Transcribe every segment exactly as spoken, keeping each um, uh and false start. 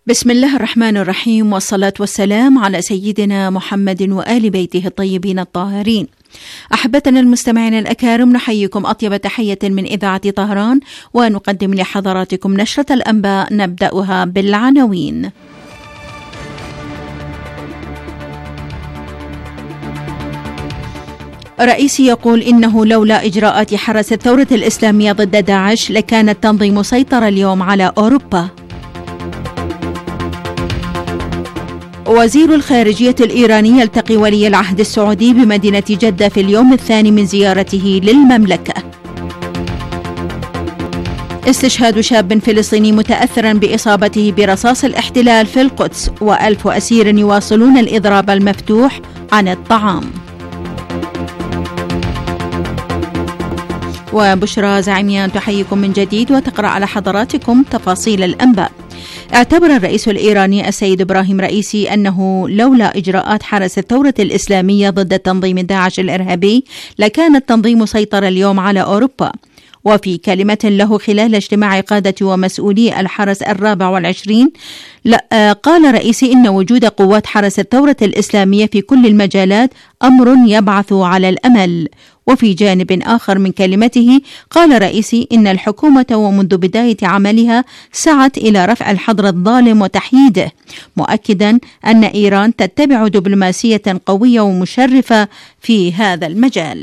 بسم الله الرحمن الرحيم، والصلاة والسلام على سيدنا محمد وآل بيته الطيبين الطاهرين. أحبتنا المستمعين الأكارم، نحييكم أطيب تحية من إذاعة طهران، ونقدم لحضراتكم نشرة الأنباء نبدأها بالعناوين. رئيسي يقول إنه لولا إجراءات حرس الثورة الإسلامية ضد داعش لكان التنظيم سيطر اليوم على أوروبا. وزير الخارجية الإيراني يلتقي ولي العهد السعودي بمدينة جدة في اليوم الثاني من زيارته للمملكة. استشهاد شاب فلسطيني متأثرا بإصابته برصاص الاحتلال في القدس، وألف أسير يواصلون الإضراب المفتوح عن الطعام. وبشرى زعيميان تحييكم من جديد وتقرأ على حضراتكم تفاصيل الأنباء. اعتبر الرئيس الإيراني السيد إبراهيم رئيسي أنه لولا إجراءات حرس الثورة الإسلامية ضد تنظيم داعش الإرهابي لكان التنظيم سيطر اليوم على أوروبا. وفي كلمة له خلال اجتماع قادة ومسؤولي الحرس الرابع والعشرين، قال رئيسي إن وجود قوات حرس الثورة الإسلامية في كل المجالات أمر يبعث على الأمل. وفي جانب آخر من كلمته قال رئيسي إن الحكومة ومنذ بداية عملها سعت إلى رفع الحظر الظالم وتحييده، مؤكدا أن إيران تتبع دبلوماسية قوية ومشرفة في هذا المجال.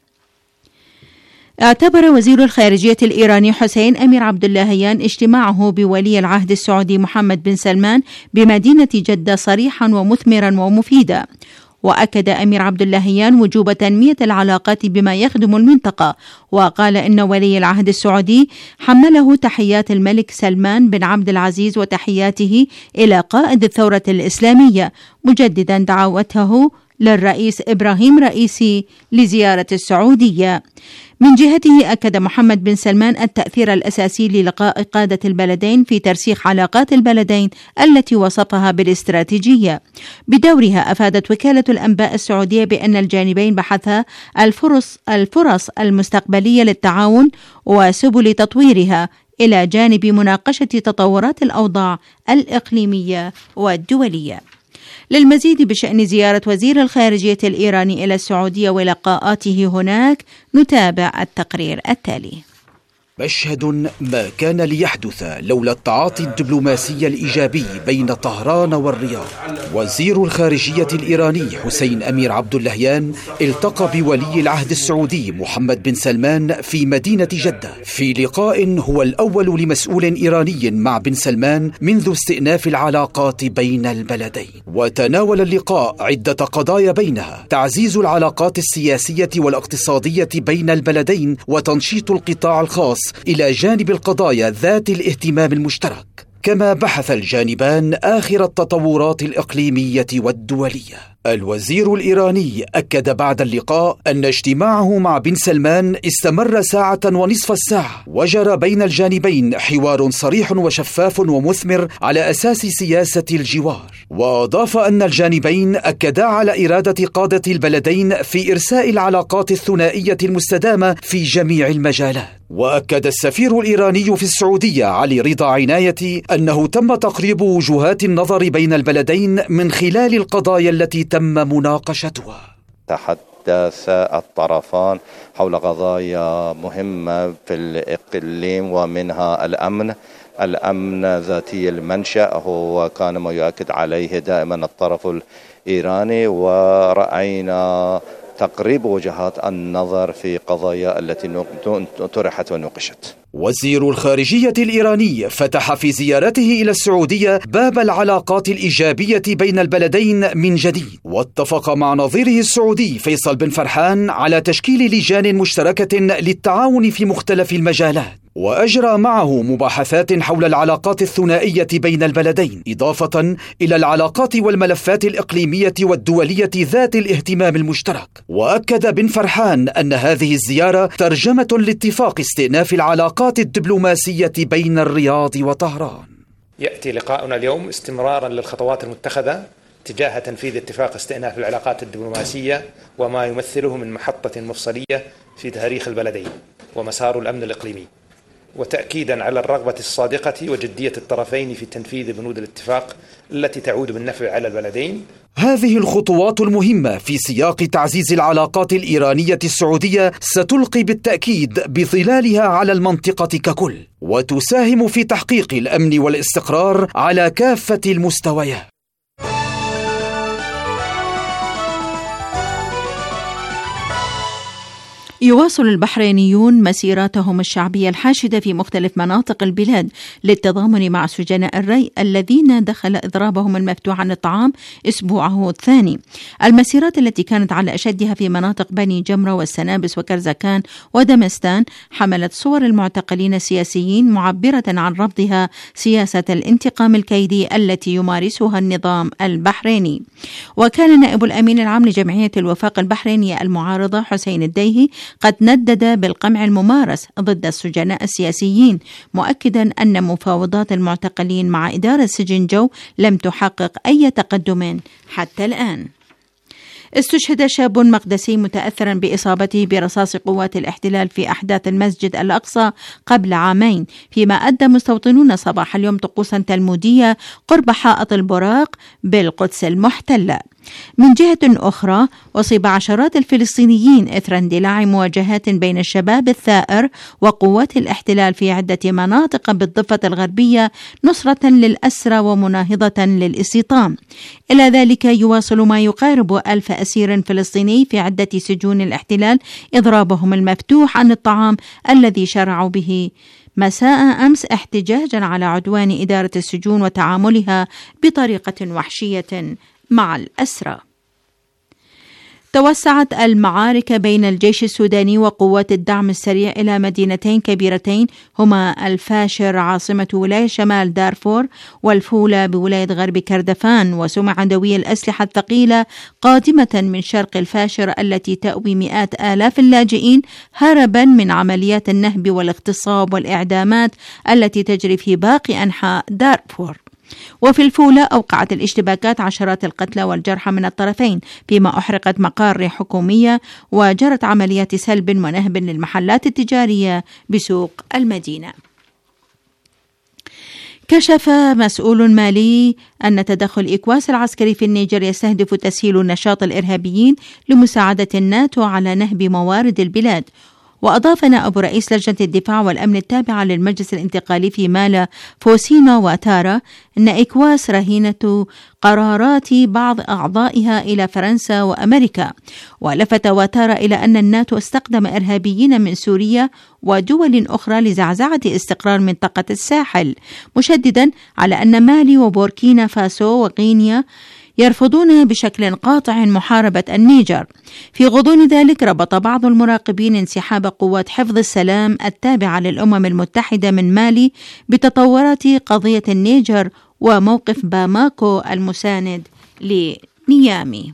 اعتبر وزير الخارجية الإيراني حسين أمير عبد اللهيان اجتماعه بولي العهد السعودي محمد بن سلمان بمدينة جدة صريحا ومثمرا ومفيدا. وأكد أمير عبد اللهيان وجوب تنمية العلاقات بما يخدم المنطقة، وقال إن ولي العهد السعودي حمله تحيات الملك سلمان بن عبد العزيز وتحياته إلى قائد الثورة الإسلامية، مجددا دعوته للرئيس إبراهيم رئيسي لزيارة السعودية. من جهته أكد محمد بن سلمان التأثير الأساسي للقاء قادة البلدين في ترسيخ علاقات البلدين التي وصفها بالاستراتيجية. بدورها أفادت وكالة الأنباء السعودية بأن الجانبين بحثا الفرص الفرص المستقبلية للتعاون وسبل تطويرها، إلى جانب مناقشة تطورات الأوضاع الإقليمية والدولية. للمزيد بشأن زيارة وزير الخارجية الإيراني إلى السعودية ولقاءاته هناك نتابع التقرير التالي. مشهد ما كان ليحدث لولا التعاطي الدبلوماسي الإيجابي بين طهران والرياض. وزير الخارجية الإيراني حسين أمير عبد اللهيان التقى بولي العهد السعودي محمد بن سلمان في مدينة جدة في لقاء هو الأول لمسؤول إيراني مع بن سلمان منذ استئناف العلاقات بين البلدين. وتناول اللقاء عدة قضايا بينها تعزيز العلاقات السياسية والاقتصادية بين البلدين وتنشيط القطاع الخاص، إلى جانب القضايا ذات الاهتمام المشترك. كما بحث الجانبان آخر التطورات الإقليمية والدولية. الوزير الإيراني أكد بعد اللقاء أن اجتماعه مع بن سلمان استمر ساعة ونصف الساعة، وجرى بين الجانبين حوار صريح وشفاف ومثمر على أساس سياسة الجوار. وأضاف أن الجانبين أكدا على إرادة قادة البلدين في إرساء العلاقات الثنائية المستدامة في جميع المجالات. وأكد السفير الإيراني في السعودية علي رضا عناية أنه تم تقريب وجهات النظر بين البلدين من خلال القضايا التي تم مناقشتها. تحدث الطرفان حول قضايا مهمة في الإقليم، ومنها الأمن الأمن ذاتي المنشأ، هو كان ما يؤكد عليه دائما الطرف الإيراني، ورأينا تقريب وجهات النظر في قضايا التي طرحت ونوقشت. وزير الخارجية الإيراني فتح في زيارته إلى السعودية باب العلاقات الإيجابية بين البلدين من جديد، واتفق مع نظيره السعودي فيصل بن فرحان على تشكيل لجان مشتركة للتعاون في مختلف المجالات، وأجرى معه مباحثات حول العلاقات الثنائية بين البلدين، إضافة إلى العلاقات والملفات الإقليمية والدولية ذات الاهتمام المشترك. وأكد بن فرحان أن هذه الزيارة ترجمة لاتفاق استئناف العلاقات الدبلوماسية بين الرياض وطهران. يأتي لقاؤنا اليوم استمرارا للخطوات المتخذة تجاه تنفيذ اتفاق استئناف العلاقات الدبلوماسية وما يمثله من محطة مفصلية في تاريخ البلدين ومسار الأمن الإقليمي. وتأكيدا على الرغبة الصادقة وجدية الطرفين في تنفيذ بنود الاتفاق التي تعود بالنفع على البلدين. هذه الخطوات المهمة في سياق تعزيز العلاقات الإيرانية السعودية ستلقي بالتأكيد بظلالها على المنطقة ككل، وتساهم في تحقيق الأمن والاستقرار على كافة المستويات. يواصل البحرينيون مسيراتهم الشعبية الحاشدة في مختلف مناطق البلاد للتضامن مع سجناء الري الذين دخل إضرابهم المفتوح عن الطعام أسبوعه الثاني. المسيرات التي كانت على أشدها في مناطق بني جمرة والسنابس وكرزكان ودمستان حملت صور المعتقلين السياسيين معبرة عن رفضها سياسة الانتقام الكيدي التي يمارسها النظام البحريني. وكان نائب الأمين العام لجمعية الوفاق البحرينية المعارضة حسين الديهي قد ندد بالقمع الممارس ضد السجناء السياسيين، مؤكدا أن مفاوضات المعتقلين مع إدارة سجن جو لم تحقق أي تقدم حتى الآن. استشهد شاب مقدسي متأثرا بإصابته برصاص قوات الاحتلال في أحداث المسجد الأقصى قبل عامين، فيما أدى مستوطنون صباح اليوم طقوسا تلمودية قرب حائط البراق بالقدس المحتلة. من جهة أخرى أصيب عشرات الفلسطينيين إثر اندلاع مواجهات بين الشباب الثائر وقوات الاحتلال في عدة مناطق بالضفة الغربية نصرة للأسرى ومناهضة للاستيطان. إلى ذلك يواصل ما يقارب ألف أسير فلسطيني في عدة سجون الاحتلال إضرابهم المفتوح عن الطعام الذي شرعوا به مساء أمس احتجاجا على عدوان إدارة السجون وتعاملها بطريقة وحشية مع الأسرى. توسعت المعارك بين الجيش السوداني وقوات الدعم السريع إلى مدينتين كبيرتين هما الفاشر عاصمة ولاية شمال دارفور والفولة بولاية غرب كردفان، وسمع دوي الأسلحة الثقيلة قادمة من شرق الفاشر التي تأوي مئات آلاف اللاجئين هربا من عمليات النهب والاغتصاب والإعدامات التي تجري في باقي أنحاء دارفور. وفي الفولة أوقعت الاشتباكات عشرات القتلى والجرحى من الطرفين، فيما أحرقت مقار حكومية وجرت عمليات سلب ونهب للمحلات التجارية بسوق المدينة. كشف مسؤول مالي أن تدخل إكواس العسكري في النيجر يستهدف تسهيل نشاط الإرهابيين لمساعدة الناتو على نهب موارد البلاد. وأضاف نائب رئيس لجنة الدفاع والأمن التابعة للمجلس الانتقالي في مالا فوسينا واتارا أن إكواس رهينة قرارات بعض أعضائها إلى فرنسا وأمريكا. ولفت واتارا إلى أن الناتو استخدم إرهابيين من سوريا ودول أخرى لزعزعة استقرار منطقة الساحل، مشددا على أن مالي وبوركينا فاسو وغينيا يرفضون بشكل قاطع محاربة النيجر. في غضون ذلك ربط بعض المراقبين انسحاب قوات حفظ السلام التابعة للأمم المتحدة من مالي بتطورات قضية النيجر وموقف باماكو المساند لنيامي.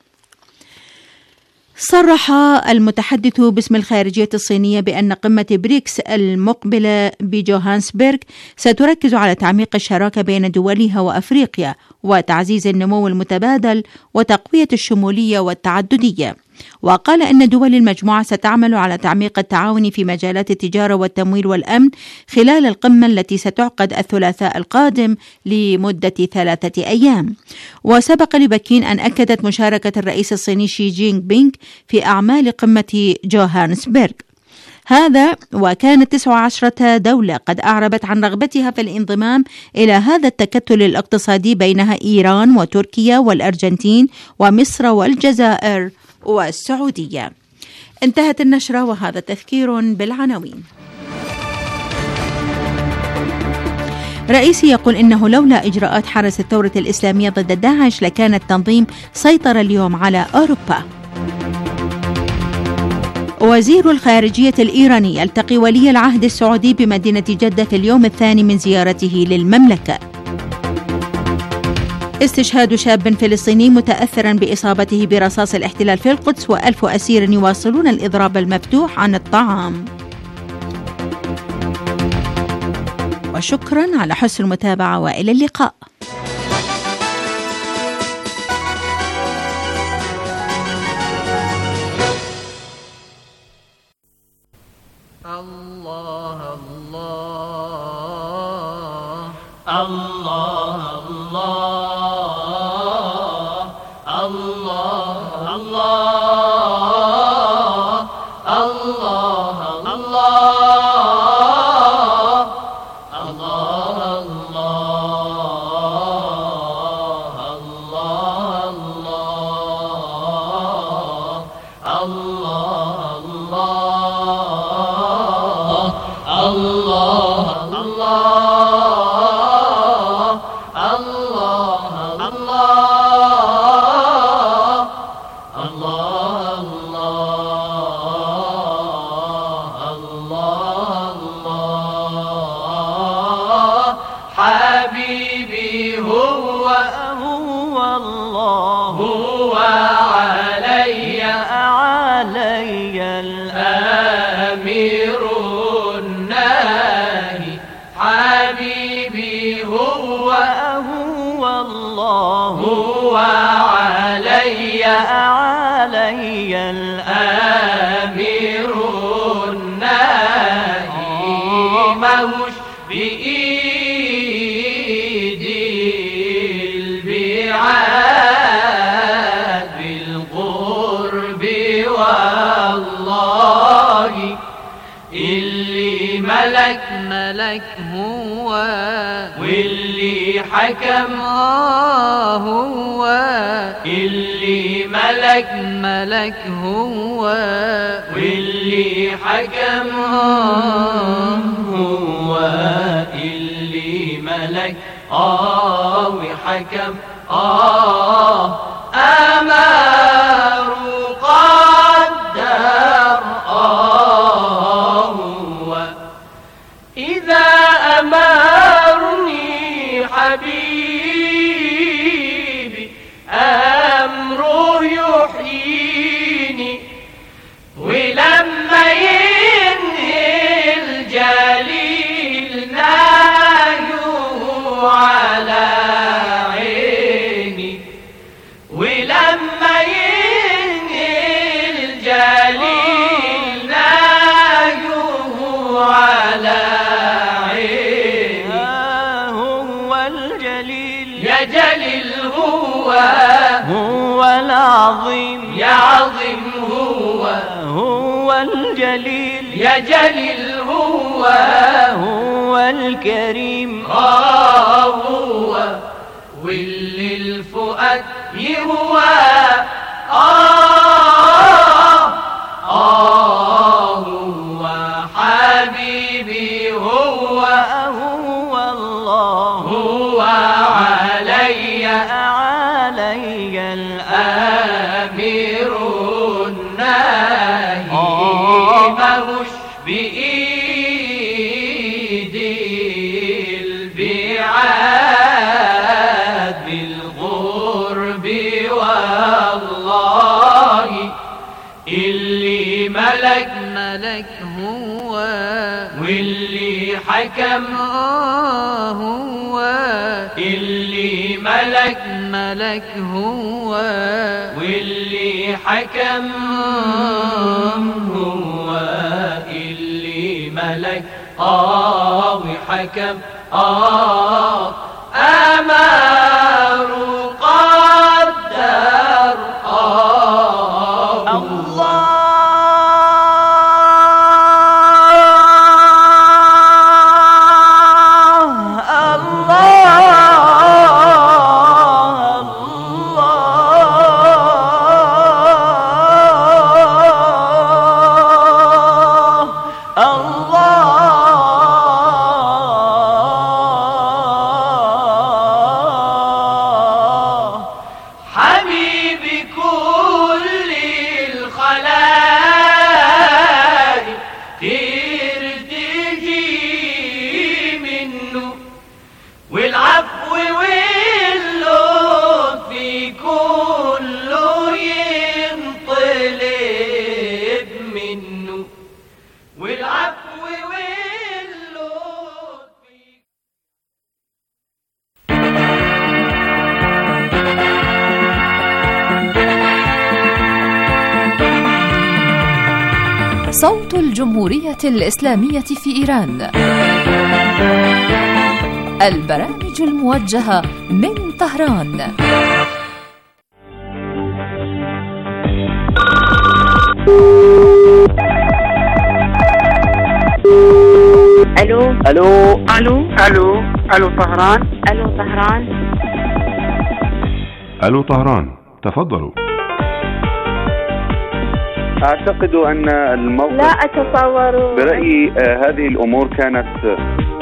صرح المتحدث باسم الخارجية الصينية بأن قمة بريكس المقبلة بجوهانسبرغ ستركز على تعميق الشراكة بين دولها وأفريقيا وتعزيز النمو المتبادل وتقوية الشمولية والتعددية. وقال إن دول المجموعة ستعمل على تعميق التعاون في مجالات التجارة والتمويل والأمن خلال القمة التي ستعقد الثلاثاء القادم لمدة ثلاثة أيام. وسبق لبكين أن أكدت مشاركة الرئيس الصيني شي جين بينغ في أعمال قمة جوهانسبرغ. هذا وكانت تسع عشرة دولة قد أعربت عن رغبتها في الانضمام إلى هذا التكتل الاقتصادي بينها إيران وتركيا والأرجنتين ومصر والجزائر والسعودية. انتهت النشرة وهذا تذكير بالعناوين. رئيسي يقول إنه لولا إجراءات حرس الثورة الإسلامية ضد داعش لكان التنظيم سيطر اليوم على أوروبا. وزير الخارجية الإيراني يلتقي ولي العهد السعودي بمدينة جدة في اليوم الثاني من زيارته للمملكة. استشهاد شاب فلسطيني متأثرا بإصابته برصاص الاحتلال في القدس وألف أسير يواصلون الإضراب المفتوح عن الطعام. وشكرا على حسن المتابعة وإلى اللقاء. الله الله الله الله الله الله علي الأمير الناهي ماهوش بإيدي البعاد بالقرب والله اللي ملك ملك هو واللي حكم هو اللي ملك ملك هو واللي حكم هو اللي ملك آه وحكم آه أمر قدر آه هو إذا أمرني حبيبي أمره يحييني ولما ينهي الجليل نايو على عيني ولما ينهي الجليل نايو على عيني هو الجليل يا جليل هو هو العظيم يا عظيم هو هو الجليل يا جليل هو هو الكريم آه هو واللي الفؤاد يهوى آه آه هو حبيبي هو هو الله هو علي علي الأمير الناهي ماهوش بإيدي البعاد بالغرب والله اللي ملك ملك هو واللي حكم هو اللي ملك ملك هو واللي حكم هو اللي ملك آه وحكم آه أمر قدر آه الله والعفو واللطف كله ينطلب منه والعفو واللطف. صوت الجمهورية الإسلامية في إيران. البرامج الموجهة من طهران. الو الو الو الو الو طهران. الو طهران. الو طهران، تفضلوا. اعتقد ان الموقف لا اتصور. برأيي آه هذه الامور كانت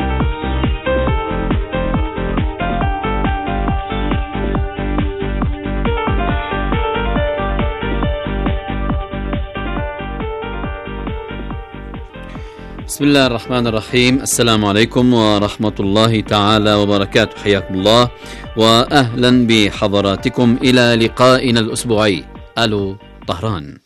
بسم الله الرحمن الرحيم. السلام عليكم ورحمة الله تعالى وبركاته. حياكم الله وأهلا بحضراتكم إلى لقائنا الأسبوعي ألو طهران.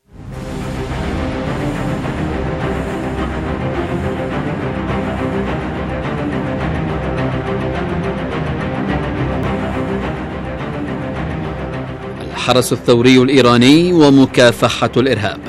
الحرس الثوري الإيراني ومكافحة الإرهاب.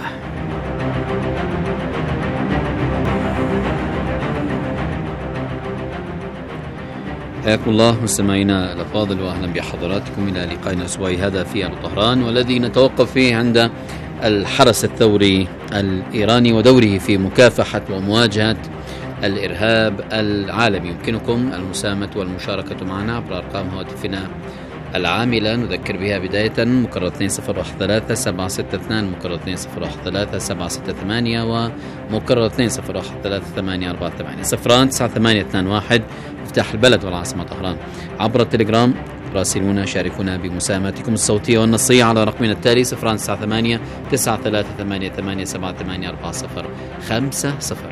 حياكم الله مستمعينا الأفاضل وأهلا بحضراتكم إلى لقائنا الأسبوعي هذا في ألو طهران، والذي نتوقف فيه عند الحرس الثوري الإيراني ودوره في مكافحة ومواجهة الإرهاب العالمي. يمكنكم المساهمة والمشاركة معنا عبر أرقام هواتفنا العاملة نذكر بها بداية مكرر اثنين صفر واحد ثلاثة سبعة ستة اثنين، مكرر اثنين صفر واحد ثلاثة سبعة ستة ثمانية، ومكرر اثنين صفر واحد ثلاثة ثمانية أربعة ثمانية صفران تسعة ثمانية اثنان واحد مفتاح البلد والعاصمة طهران. عبر التليجرام راسلونا شاركونا بمساهماتكم الصوتية والنصية على رقمنا التالي صفران تسعة ثمانية تسعة ثلاثة ثمانية ثمانية سبعة ثمانية أربعة صفر خمسة صفر.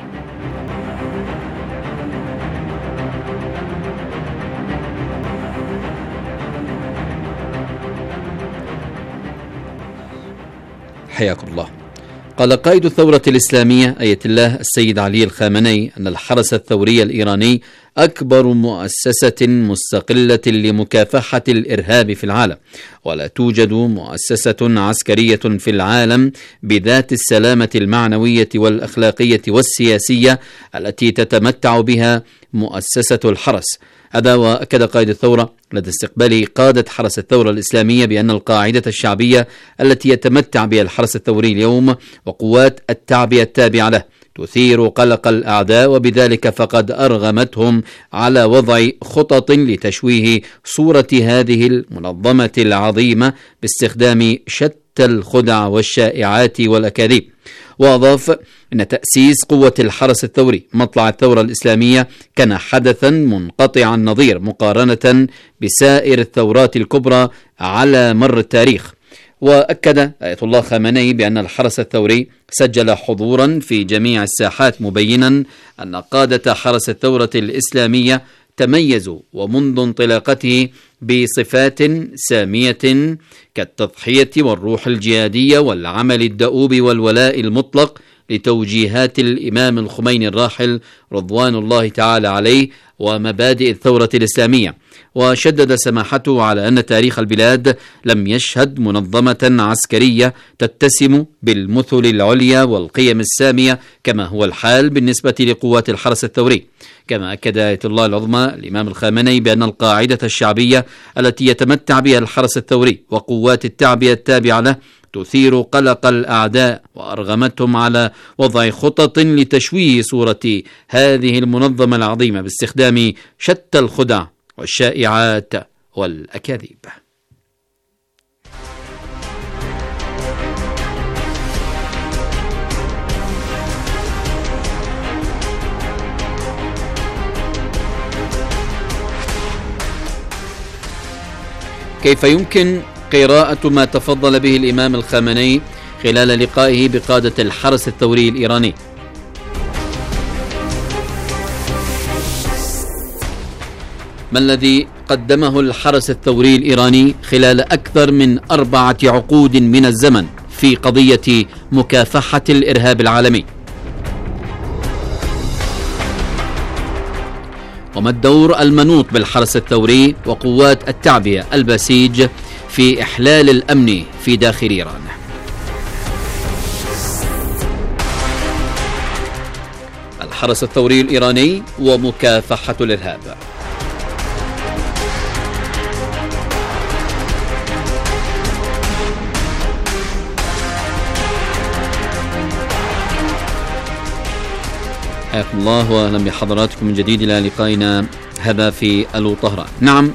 حياكم الله. قال قائد الثورة الإسلامية آية الله السيد علي الخامنئي أن الحرس الثوري الإيراني أكبر مؤسسة مستقلة لمكافحة الإرهاب في العالم، ولا توجد مؤسسة عسكرية في العالم بذات السلامة المعنوية والأخلاقية والسياسية التي تتمتع بها مؤسسة الحرس. هذا وأكد قائد الثورة لدى استقبال قادة حرس الثورة الإسلامية بأن القاعدة الشعبية التي يتمتع بها الحرس الثوري اليوم وقوات التعبئة التابعة له تثير قلق الأعداء، وبذلك فقد أرغمتهم على وضع خطط لتشويه صورة هذه المنظمة العظيمة باستخدام شتى الخدع والشائعات والأكاذيب. وأضاف أن تأسيس قوة الحرس الثوري مطلع الثورة الإسلامية كان حدثا منقطع النظير مقارنة بسائر الثورات الكبرى على مر التاريخ. وأكد آية الله خامنئي بأن الحرس الثوري سجل حضورا في جميع الساحات، مبينا أن قادة حرس الثورة الإسلامية تميزوا ومنذ انطلاقته بصفات سامية كالتضحية والروح الجهادية والعمل الدؤوب والولاء المطلق لتوجيهات الإمام الخميني الراحل رضوان الله تعالى عليه ومبادئ الثورة الإسلامية. وشدد سماحته على أن تاريخ البلاد لم يشهد منظمة عسكرية تتسم بالمثل العليا والقيم السامية كما هو الحال بالنسبة لقوات الحرس الثوري. كما أكد آية الله العظمى الإمام الخامنئي بأن القاعدة الشعبية التي يتمتع بها الحرس الثوري وقوات التعبئة التابعة له تثير قلق الأعداء وأرغمتهم على وضع خطط لتشويه صورة هذه المنظمة العظيمة باستخدام شتى الخدع والشائعات والأكاذيب. كيف يمكن قراءة ما تفضل به الإمام الخامنئي خلال لقائه بقادة الحرس الثوري الإيراني؟ ما الذي قدمه الحرس الثوري الإيراني خلال أكثر من أربعة عقود من الزمن في قضية مكافحة الإرهاب العالمي؟ وما الدور المنوط بالحرس الثوري وقوات التعبئة البسيج في إحلال الأمن في داخل إيران؟ الحرس الثوري الإيراني ومكافحة الإرهاب. حياكم الله واهلا بحضراتكم من جديد الى لقائنا هذا في ألو طهران. نعم،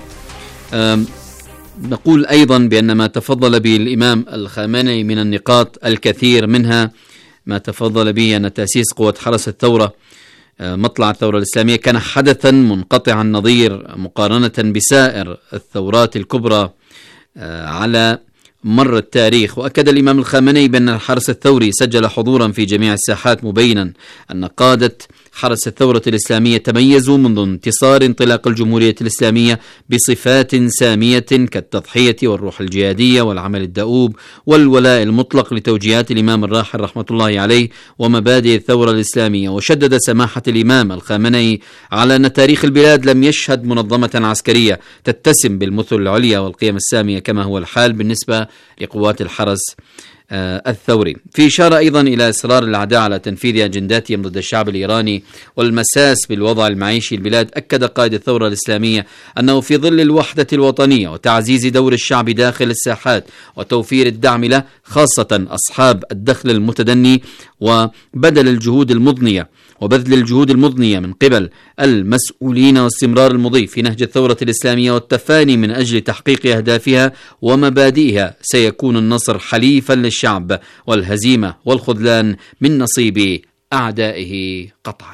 نقول ايضا بان ما تفضل به الامام الخامنئي من النقاط الكثير، منها ما تفضل به ان تاسيس قوة حرس الثورة مطلع الثورة الإسلامية كان حدثا منقطع النظير مقارنة بسائر الثورات الكبرى على مر التاريخ. وأكد الإمام الخامنئي بأن الحرس الثوري سجل حضورا في جميع الساحات، مبينا أن قادة حرس الثورة الإسلامية تميزوا منذ انتصار انطلاق الجمهورية الإسلامية بصفات سامية كالتضحية والروح الجهادية والعمل الدؤوب والولاء المطلق لتوجيهات الإمام الراحل رحمة الله عليه ومبادئ الثورة الإسلامية. وشدد سماحة الإمام الخامنئي على أن تاريخ البلاد لم يشهد منظمة عسكرية تتسم بالمثل العليا والقيم السامية كما هو الحال بالنسبة لقوات الحرس الثوري. في إشارة أيضا إلى إصرار الأعداء على تنفيذ أجنداتهم ضد الشعب الإيراني والمساس بالوضع المعيشي البلاد، أكد قائد الثورة الإسلامية أنه في ظل الوحدة الوطنية وتعزيز دور الشعب داخل الساحات وتوفير الدعم له خاصة أصحاب الدخل المتدني وبذل الجهود المضنية وبذل الجهود المضنية من قبل المسؤولين واستمرار المضي في نهج الثورة الإسلامية والتفاني من أجل تحقيق أهدافها ومبادئها، سيكون النصر حليفا للشعب والهزيمة والخذلان من نصيب أعدائه قطعا.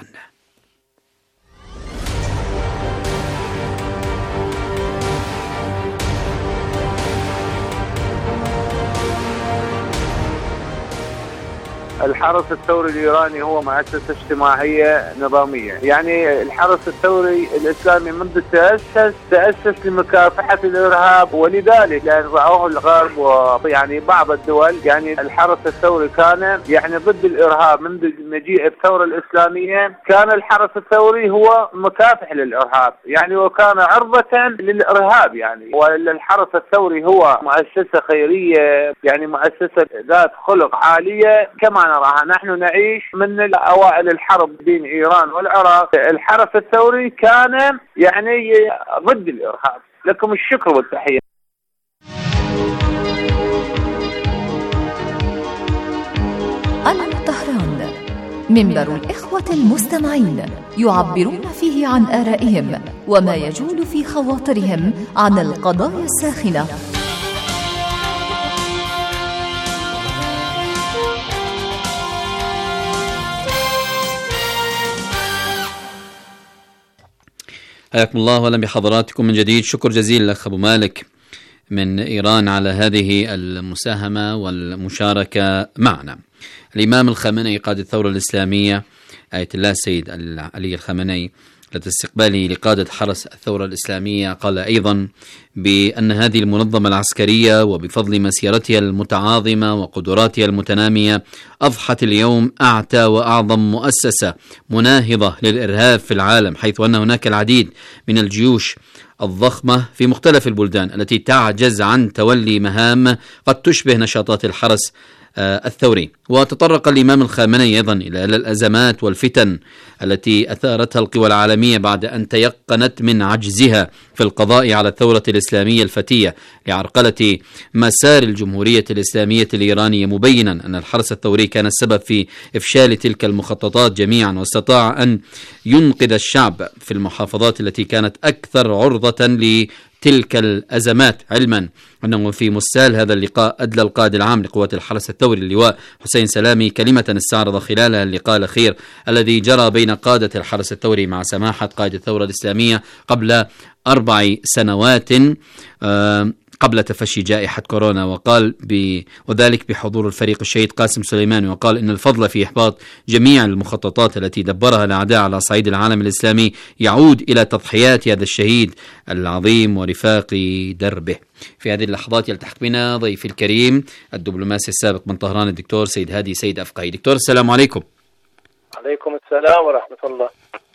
الحرس الثوري الإيراني هو مؤسسة اجتماعية نظامية، يعني الحرس الثوري الإسلامي منذ تأسس تأسس لمكافحة الإرهاب، ولذلك لأن رأوه الغرب ويعني بعض الدول يعني الحرس الثوري كان يعني ضد الإرهاب. منذ مجيء الثورة الإسلامية كان الحرس الثوري هو مكافح للإرهاب يعني وكان عرضة للإرهاب يعني. والحرس الثوري هو مؤسسة خيرية يعني مؤسسة ذات خلق عالية كما نراها. نحن نعيش من أوائل الحرب بين إيران والعراق، الحرس الثوري كان يعني ضد الإرهاب. لكم الشكر والتحية. ألو طهران، منبر الإخوة المستمعين يعبرون فيه عن آرائهم وما يجول في خواطرهم عن القضايا الساخنة. حياكم الله واهلا بحضراتكم من جديد. شكر جزيل لأخ أبو مالك من إيران على هذه المساهمة والمشاركة معنا. الإمام الخامنئي قائد الثورة الإسلامية آية الله السيد علي الخامنئي لدى استقباله لقادة حرس الثورة الإسلامية قال أيضا بأن هذه المنظمة العسكرية وبفضل مسيرتها المتعاظمة وقدراتها المتنامية أضحت اليوم أعتى وأعظم مؤسسة مناهضة للإرهاب في العالم، حيث أن هناك العديد من الجيوش الضخمة في مختلف البلدان التي تعجز عن تولي مهام قد تشبه نشاطات الحرس الثوري. وتطرق الإمام الخامنئي أيضا إلى الأزمات والفتن التي أثارتها القوى العالمية بعد أن تيقنت من عجزها في القضاء على الثورة الإسلامية الفتية لعرقلة مسار الجمهورية الإسلامية الإيرانية، مبينا أن الحرس الثوري كان السبب في إفشال تلك المخططات جميعا، واستطاع أن ينقذ الشعب في المحافظات التي كانت أكثر عرضة ل تلك الأزمات، علما أنه في مسال هذا اللقاء أدلى القائد العام لقوات الحرس الثوري اللواء حسين سلامي كلمة استعرض خلالها اللقاء الأخير الذي جرى بين قادة الحرس الثوري مع سماحة قائد الثورة الإسلامية قبل أربع سنوات آه قبل تفشي جائحة كورونا، وقال ب... وذلك بحضور الفريق الشهيد قاسم سليماني، وقال إن الفضل في إحباط جميع المخططات التي دبرها الأعداء على صعيد العالم الإسلامي يعود إلى تضحيات هذا الشهيد العظيم ورفاق دربه. في هذه اللحظات يلتحق بنا ضيفي الكريم الدبلوماسي السابق من طهران الدكتور سيد هادي سيد أفقهي. دكتور السلام عليكم. عليكم السلام ورحمة الله.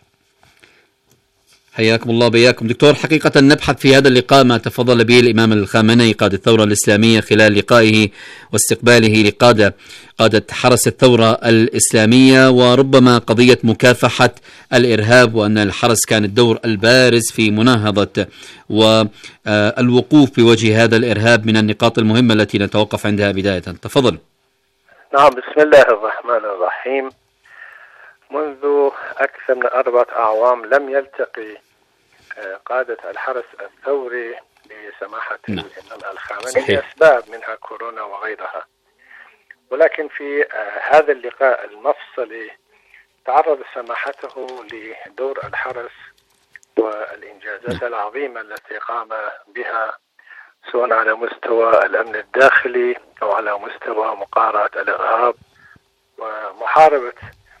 حياكم الله بياكم. دكتور، حقيقة نبحث في هذا اللقاء ما تفضل به الإمام الخامنئي قائد الثورة الإسلامية خلال لقائه واستقباله لقادة قادة حرس الثورة الإسلامية، وربما قضية مكافحة الإرهاب، وأن الحرس كان الدور البارز في مناهضة والوقوف بوجه هذا الإرهاب من النقاط المهمة التي نتوقف عندها بداية. تفضل. نعم، بسم الله الرحمن الرحيم. منذ أكثر من أربعة أعوام لم يلتقي قادة الحرس الثوري بسماحة الإمام الخامنئي لأسباب منها كورونا وغيرها. ولكن في هذا اللقاء المفصلي تعرض سماحته لدور الحرس والإنجازات العظيمة التي قام بها سواء على مستوى الأمن الداخلي أو على مستوى مقارعة الإرهاب ومحاربة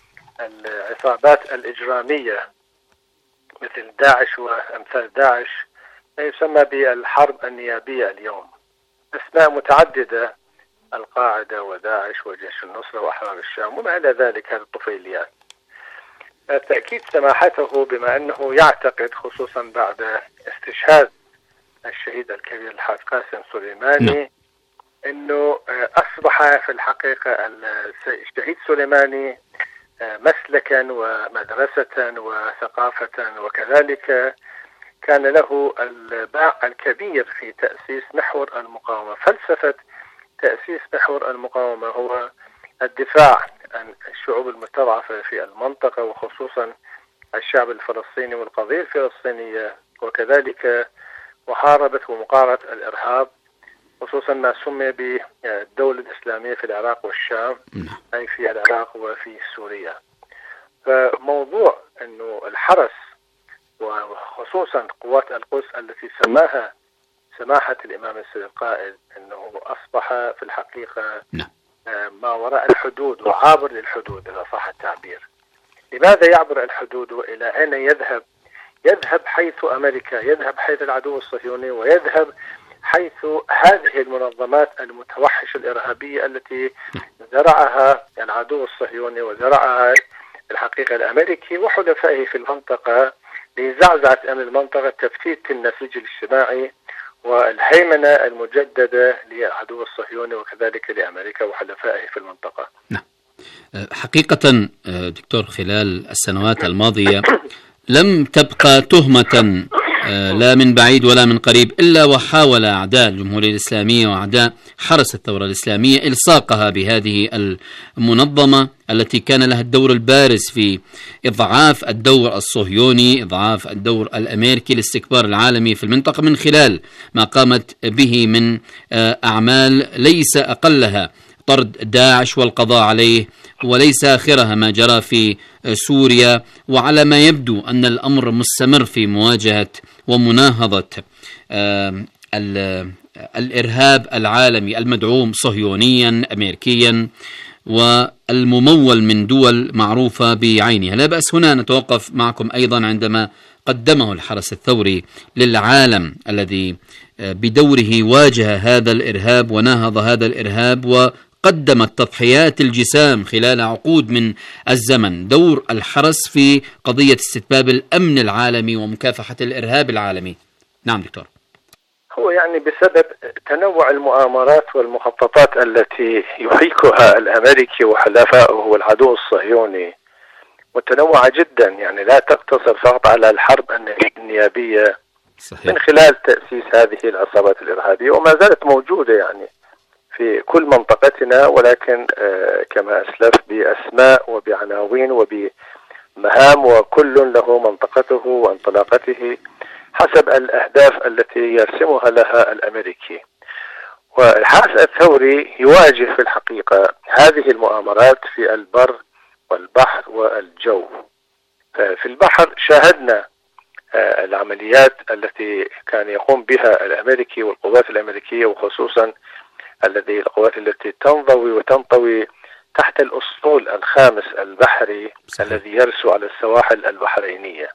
العصابات الإجرامية مثل داعش وأمثال داعش، ما يسمى بالحرب النيابية اليوم. أسماء متعددة: القاعدة وداعش وجيش النصرة وأحرار الشام وما إلى ذلك، هذه الطفيليات. تأكيد سماحته بما أنه يعتقد خصوصا بعد استشهاد الشهيد الكبير الحاج قاسم سليماني أنه أصبح في الحقيقة الشهيد سليماني مسلكا ومدرسة وثقافة، وكذلك كان له الباع الكبير في تأسيس محور المقاومة. فلسفة تأسيس محور المقاومة هو الدفاع عن الشعوب المستضعفة في المنطقة وخصوصا الشعب الفلسطيني والقضية الفلسطينية، وكذلك محاربة ومقارعة الإرهاب خصوصا ما سمي بالدولة الإسلامية في العراق والشام، أي في العراق وفي سوريا. فموضوع أنه الحرس وخصوصا قوات القدس التي سماها سماحة الإمام السيد القائد أنه أصبح في الحقيقة ما وراء الحدود وعابر للحدود إذا صح التعبير. لماذا يعبر الحدود وإلى أين يذهب؟ يذهب حيث أمريكا، يذهب حيث العدو الصهيوني، ويذهب حيث هذه المنظمات المتوحشة الإرهابية التي زرعها العدو الصهيوني وزرعها الحقيقة الأمريكي وحلفائه في المنطقة لزعزعة أمن المنطقة، تفتيت النسيج الاجتماعي والهيمنة المجددة للعدو الصهيوني وكذلك لأمريكا وحلفائه في المنطقة. نعم. حقيقة دكتور، خلال السنوات الماضية لم تبقى تهمة لا من بعيد ولا من قريب إلا وحاول أعداء الجمهورية الإسلامية وأعداء حرس الثورة الإسلامية إلصاقها بهذه المنظمة التي كان لها الدور البارز في إضعاف الدور الصهيوني، إضعاف الدور الأمريكي، الاستكبار العالمي في المنطقة من خلال ما قامت به من أعمال ليس أقلها طرد داعش والقضاء عليه، وليس آخرها ما جرى في سوريا. وعلى ما يبدو أن الأمر مستمر في مواجهة ومناهضة الإرهاب العالمي المدعوم صهيونيا أمريكيا والممول من دول معروفة بعينها. لا بأس هنا نتوقف معكم أيضا عندما قدمه الحرس الثوري للعالم الذي بدوره واجه هذا الإرهاب وناهض هذا الإرهاب وقدم التضحيات الجسام خلال عقود من الزمن. دور الحرس في قضية استتباب الأمن العالمي ومكافحة الإرهاب العالمي. نعم دكتور. هو يعني بسبب تنوع المؤامرات والمخططات التي يحيكها الأمريكي وحلفائه والعدو الصهيوني متنوعة جدا، يعني لا تقتصر فقط على الحرب النيابية صحيح. من خلال تأسيس هذه العصابات الإرهابية وما زالت موجودة يعني في كل منطقتنا، ولكن آه كما أسلف بأسماء وبعناوين وبمهام، وكل له منطقته وانطلاقته حسب الأهداف التي يرسمها لها الأمريكي. والحرس الثوري يواجه في الحقيقة هذه المؤامرات في البر والبحر والجو. في البحر شاهدنا العمليات التي كان يقوم بها الأمريكي والقوات الأمريكية، وخصوصا الذي القوات التي تنضوي وتنطوي تحت الأسطول الخامس البحري صحيح. الذي يرسو على السواحل البحرينية،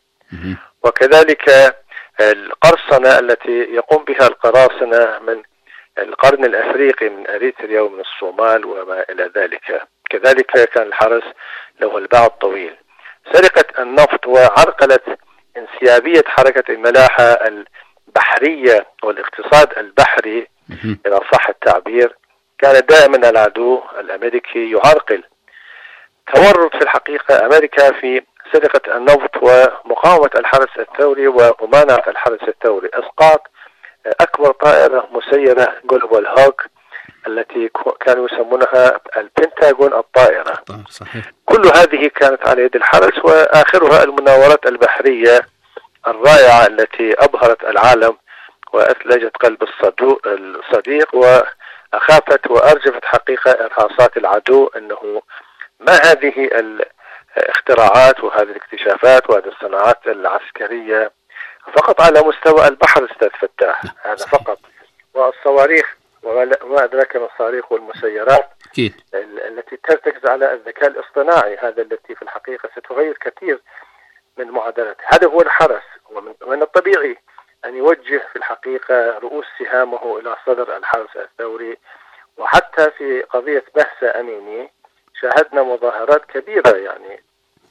وكذلك القرصنة التي يقوم بها القراصنة من القرن الأفريقي من أريتريا ومن الصومال وما إلى ذلك. كذلك كان الحرس له الباع الطويل. سرقة النفط وعرقلة انسيابية حركة الملاحة البحرية والاقتصاد البحري إذا صح التعبير كان دائما العدو الأمريكي يعرقل. تورط في الحقيقة أمريكا في سرقة النفط ومقاومة الحرس الثوري وممانعة الحرس الثوري. إسقاط أكبر طائرة مسيرة جلوبال هوك التي كانوا يسمونها البنتاغون الطائرة. صحيح. كل هذه كانت على يد الحرس، وآخرها المناورات البحرية الرائعة التي أبهرت العالم وأثلجت قلب الصديق وأخافت وأرجفت حقيقة إرهاصات العدو أنه ما هذه الاختراعات وهذه الاكتشافات وهذه الصناعات العسكرية فقط على مستوى البحر أستاذ فتاح، هذا فقط. والصواريخ وما أدراك ما الصواريخ والمسيرات أكيد. التي ترتكز على الذكاء الاصطناعي، هذا التي في الحقيقة ستغير كثير من معادلته. هذا هو الحرس، ومن الطبيعي أن يوجه في الحقيقة رؤوس سهامه إلى صدر الحرس الثوري. وحتى في قضية بهسة أميني شاهدنا مظاهرات كبيرة، يعني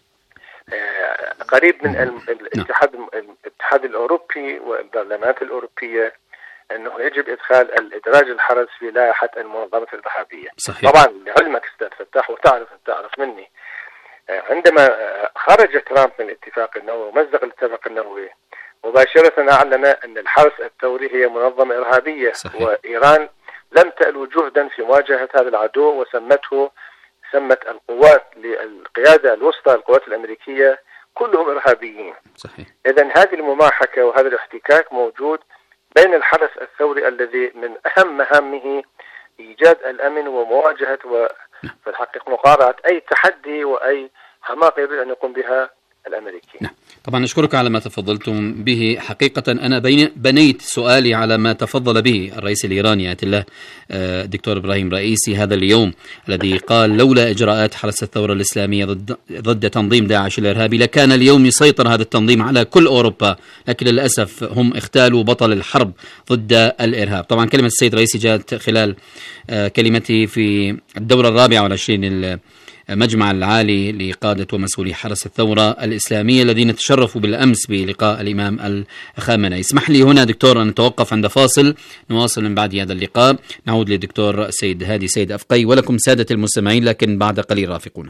قريب من الاتحاد الاتحاد الأوروبي والبرلمانات الأوروبية أنه يجب إدخال الإدراج الحرس في لائحة المنظمة الإرهابية. صحيح. طبعا لعلمك أستاذ فتاح وتعرف تعرف مني، عندما خرج ترامب من الاتفاق النووي ومزق الاتفاق النووي مباشرة أعلن أن الحرس الثوري هي منظمة إرهابية. صحيح. وإيران لم تألو جهدا في مواجهة هذا العدو، وسمته سمت القوات للقيادة الوسطى القوات الأمريكية كلهم إرهابيين. صحيح. إذن هذه المماحكة وهذا الاحتكاك موجود بين الحرس الثوري الذي من أهم مهامه إيجاد الأمن ومواجهة وفي الحقيقة مقارعة أي تحدي وأي حماقة يريد أن يقوم بها الأمريكي. نعم. طبعا أشكرك على ما تفضلتم به. حقيقة أنا بنيت سؤالي على ما تفضل به الرئيس الإيراني آية الله الدكتور إبراهيم رئيسي هذا اليوم، الذي قال لولا إجراءات حرس الثورة الإسلامية ضد, ضد تنظيم داعش الإرهابي لكان اليوم يسيطر هذا التنظيم على كل أوروبا، لكن للأسف هم اغتالوا بطل الحرب ضد الإرهاب. طبعا كلمة السيد رئيسي جاءت خلال كلمتي في الدورة الرابعة والعشرين المجمع العالي لقادة ومسؤولي حرس الثورة الإسلامية الذين تشرفوا بالأمس بلقاء الإمام الخامنئي. اسمح لي هنا دكتور أن نتوقف عند فاصل، نواصل من بعد هذا اللقاء. نعود للدكتور سيد هادي سيد أفقي ولكم سادة المستمعين، لكن بعد قليل رافقونا.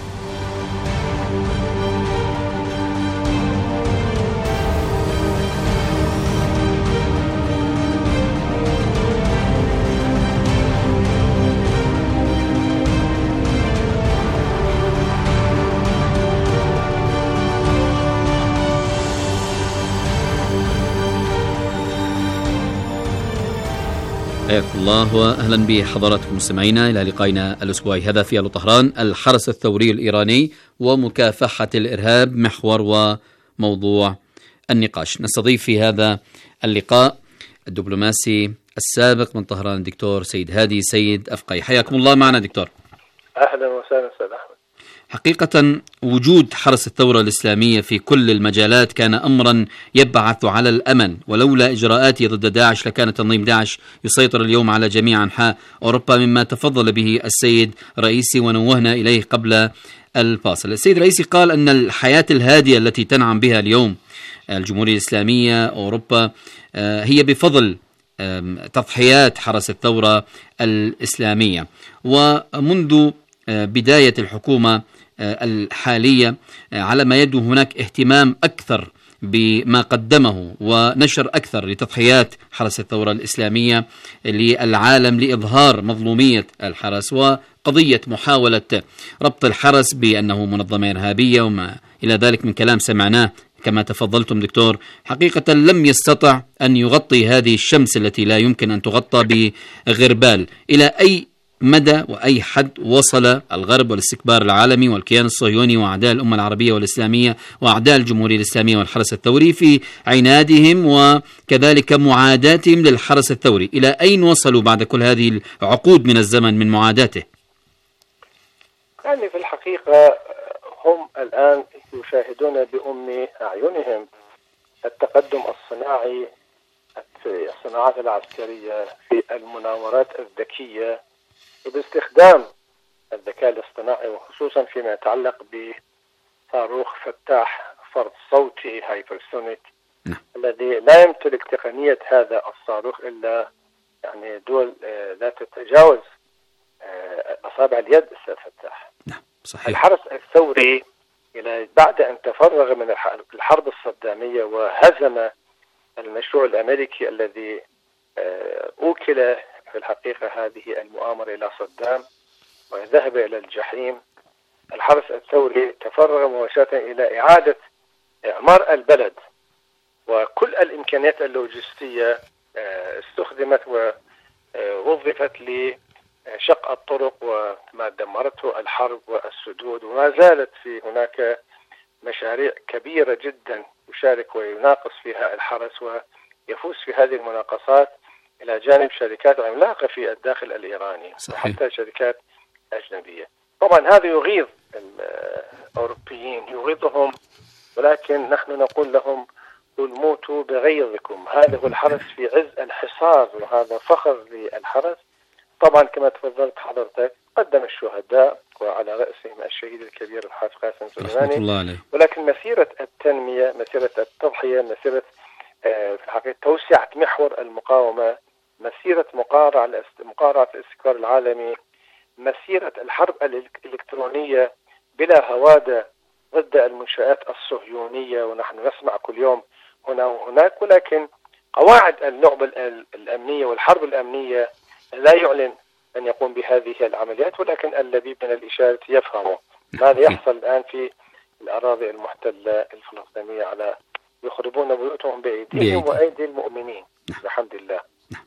حياكم الله واهلا بحضراتكم مستمعينا الى لقائنا الاسبوعي هذا في الو طهران، الحرس الثوري الايراني ومكافحه الارهاب محور وموضوع النقاش. نستضيف في هذا اللقاء الدبلوماسي السابق من طهران الدكتور سيد هادي سيد أفقي. حياكم الله معنا دكتور. اهلا وسهلا استاذ احمد. حقيقة وجود حرس الثورة الإسلامية في كل المجالات كان أمرا يبعث على الأمن، ولولا إجراءاته ضد داعش لكان تنظيم داعش يسيطر اليوم على جميع أنحاء أوروبا، مما تفضل به السيد رئيسي ونوهنا إليه قبل الفاصل. السيد رئيسي قال أن الحياة الهادئة التي تنعم بها اليوم الجمهورية الإسلامية أوروبا هي بفضل تضحيات حرس الثورة الإسلامية، ومنذ بداية الحكومة الحالية على ما يبدو هناك اهتمام أكثر بما قدمه ونشر أكثر لتضحيات حرس الثورة الإسلامية للعالم لإظهار مظلومية الحرس وقضية محاولة ربط الحرس بأنه منظمة إرهابية وما إلى ذلك من كلام سمعناه كما تفضلتم دكتور. حقيقة لم يستطع أن يغطي هذه الشمس التي لا يمكن أن تغطى بغربال. إلى أي مدى وأي حد وصل الغرب والاستكبار العالمي والكيان الصهيوني وأعداء الأمة العربية والإسلامية وأعداء الجمهورية الإسلامية والحرس الثوري في عنادهم وكذلك معاداتهم للحرس الثوري؟ إلى أين وصلوا بعد كل هذه العقود من الزمن من معاداته؟ يعني في الحقيقة هم الآن يشاهدون بأم أعينهم التقدم الصناعي في الصناعات العسكرية في المناورات الذكية وباستخدام الذكاء الاصطناعي، وخصوصا فيما يتعلق بصاروخ فتاح فرد صوتي هايبرسونيك الذي لا يمتلك تقنية هذا الصاروخ إلا يعني دول لا تتجاوز أصابع اليد. أستاذ فتاح صحيح. الحرس الثوري إلى بعد أن تفرغ من الحرب الصدامية وهزم المشروع الأمريكي الذي أوكل في الحقيقة هذه المؤامرة إلى صدام وذهب إلى الجحيم. الحرس الثوري تفرغ مباشرة إلى إعادة إعمار البلد، وكل الإمكانيات اللوجستية استخدمت ووظفت لشق الطرق وما دمرته الحرب والسدود، وما زالت في هناك مشاريع كبيرة جدا يشارك ويناقص فيها الحرس ويفوز في هذه المناقصات إلى جانب شركات عملاقة في الداخل الإيراني. صحيح. وحتى شركات أجنبية. طبعا هذا يغيظ الأوروبيين، يغيظهم، ولكن نحن نقول لهم قل موتوا بغيظكم. هذا هو الحرس في عز الحصار، وهذا فخر للحرس. طبعا كما تفضلت حضرتك قدم الشهداء وعلى رأسهم الشهيد الكبير الحاج قاسم سليماني، ولكن مسيرة التنمية، مسيرة التضحية، مسيرة في الحقيقة توسعة محور المقاومة، مسيرة مقارعة مقارعة الاستقرار العالمي، مسيرة الحرب الإلكترونية بلا هوادة ضد المنشآت الصهيونية، ونحن نسمع كل يوم هنا وهناك، ولكن قواعد اللعبة الأمنية والحرب الأمنية لا يعلن أن يقوم بهذه العمليات، ولكن اللبيب من الإشارة يفهمه. ماذا يحصل الآن في الأراضي المحتلة الفلسطينية؟ على يخربون بيوتهم بأيديهم وأيدي المؤمنين. الحمد لله.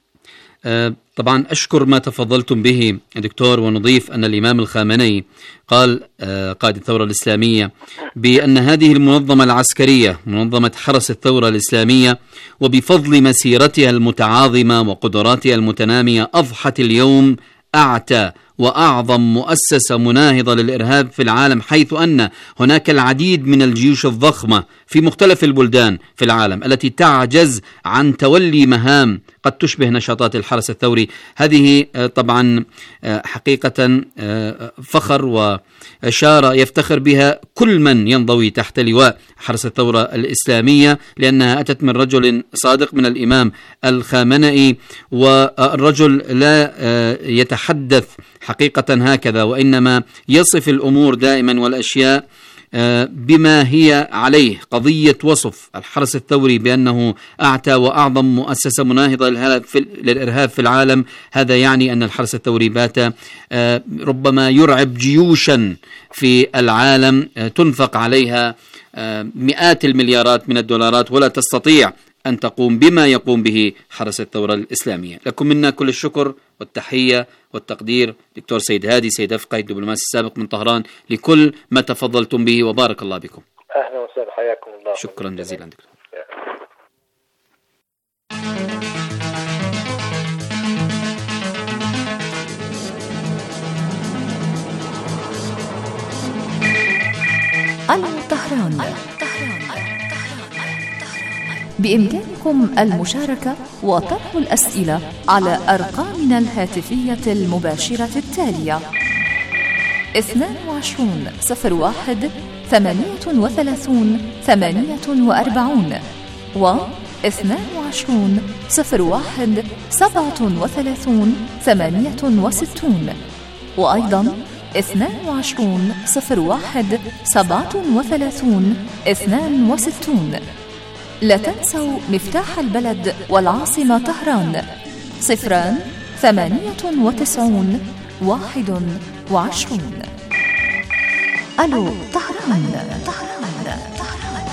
طبعا أشكر ما تفضلتم به دكتور، ونضيف أن الإمام الخامنئي قال قائد الثورة الإسلامية بأن هذه المنظمة العسكرية منظمة حرس الثورة الإسلامية وبفضل مسيرتها المتعاظمة وقدراتها المتنامية أضحت اليوم أعتى وأعظم مؤسسة مناهضة للإرهاب في العالم، حيث أن هناك العديد من الجيوش الضخمة في مختلف البلدان في العالم التي تعجز عن تولي مهام قد تشبه نشاطات الحرس الثوري. هذه طبعا حقيقة فخر وشارة يفتخر بها كل من ينضوي تحت لواء حرس الثورة الإسلامية، لأنها أتت من رجل صادق من الإمام الخامنئي، والرجل لا يتحدث حقيقة هكذا، وإنما يصف الأمور دائما والأشياء بما هي عليه. قضية وصف الحرس الثوري بأنه أعتى وأعظم مؤسسة مناهضة للإرهاب في العالم، هذا يعني أن الحرس الثوري بات ربما يرعب جيوشا في العالم تنفق عليها مئات المليارات من الدولارات ولا تستطيع أن تقوم بما يقوم به حرس الثورة الإسلامية. لكم منا كل الشكر والتحية والتقدير دكتور سيد هادي سيد أفقه الدبلوماسي السابق من طهران لكل ما تفضلتم به، وبارك الله بكم. أهلا وسهلا، حياكم الله. شكرا جزيلا دكتور. الطهران. بإمكانكم المشاركة وطرح الأسئلة على أرقامنا الهاتفية المباشرة التالية: اثنان وعشرون صفر واحد ثمانية وثلاثون ثمانية وأربعون و اثنان وعشرون صفر واحد سبعة وثلاثون ثمانية وستون، وأيضا اثنان وعشرون صفر واحد سبعة وثلاثون اثنان وستون. لا تنسوا مفتاح البلد والعاصمة طهران صفران ثمانية وتسعون واحد وعشرون. ألو طهران. طهران. طهران.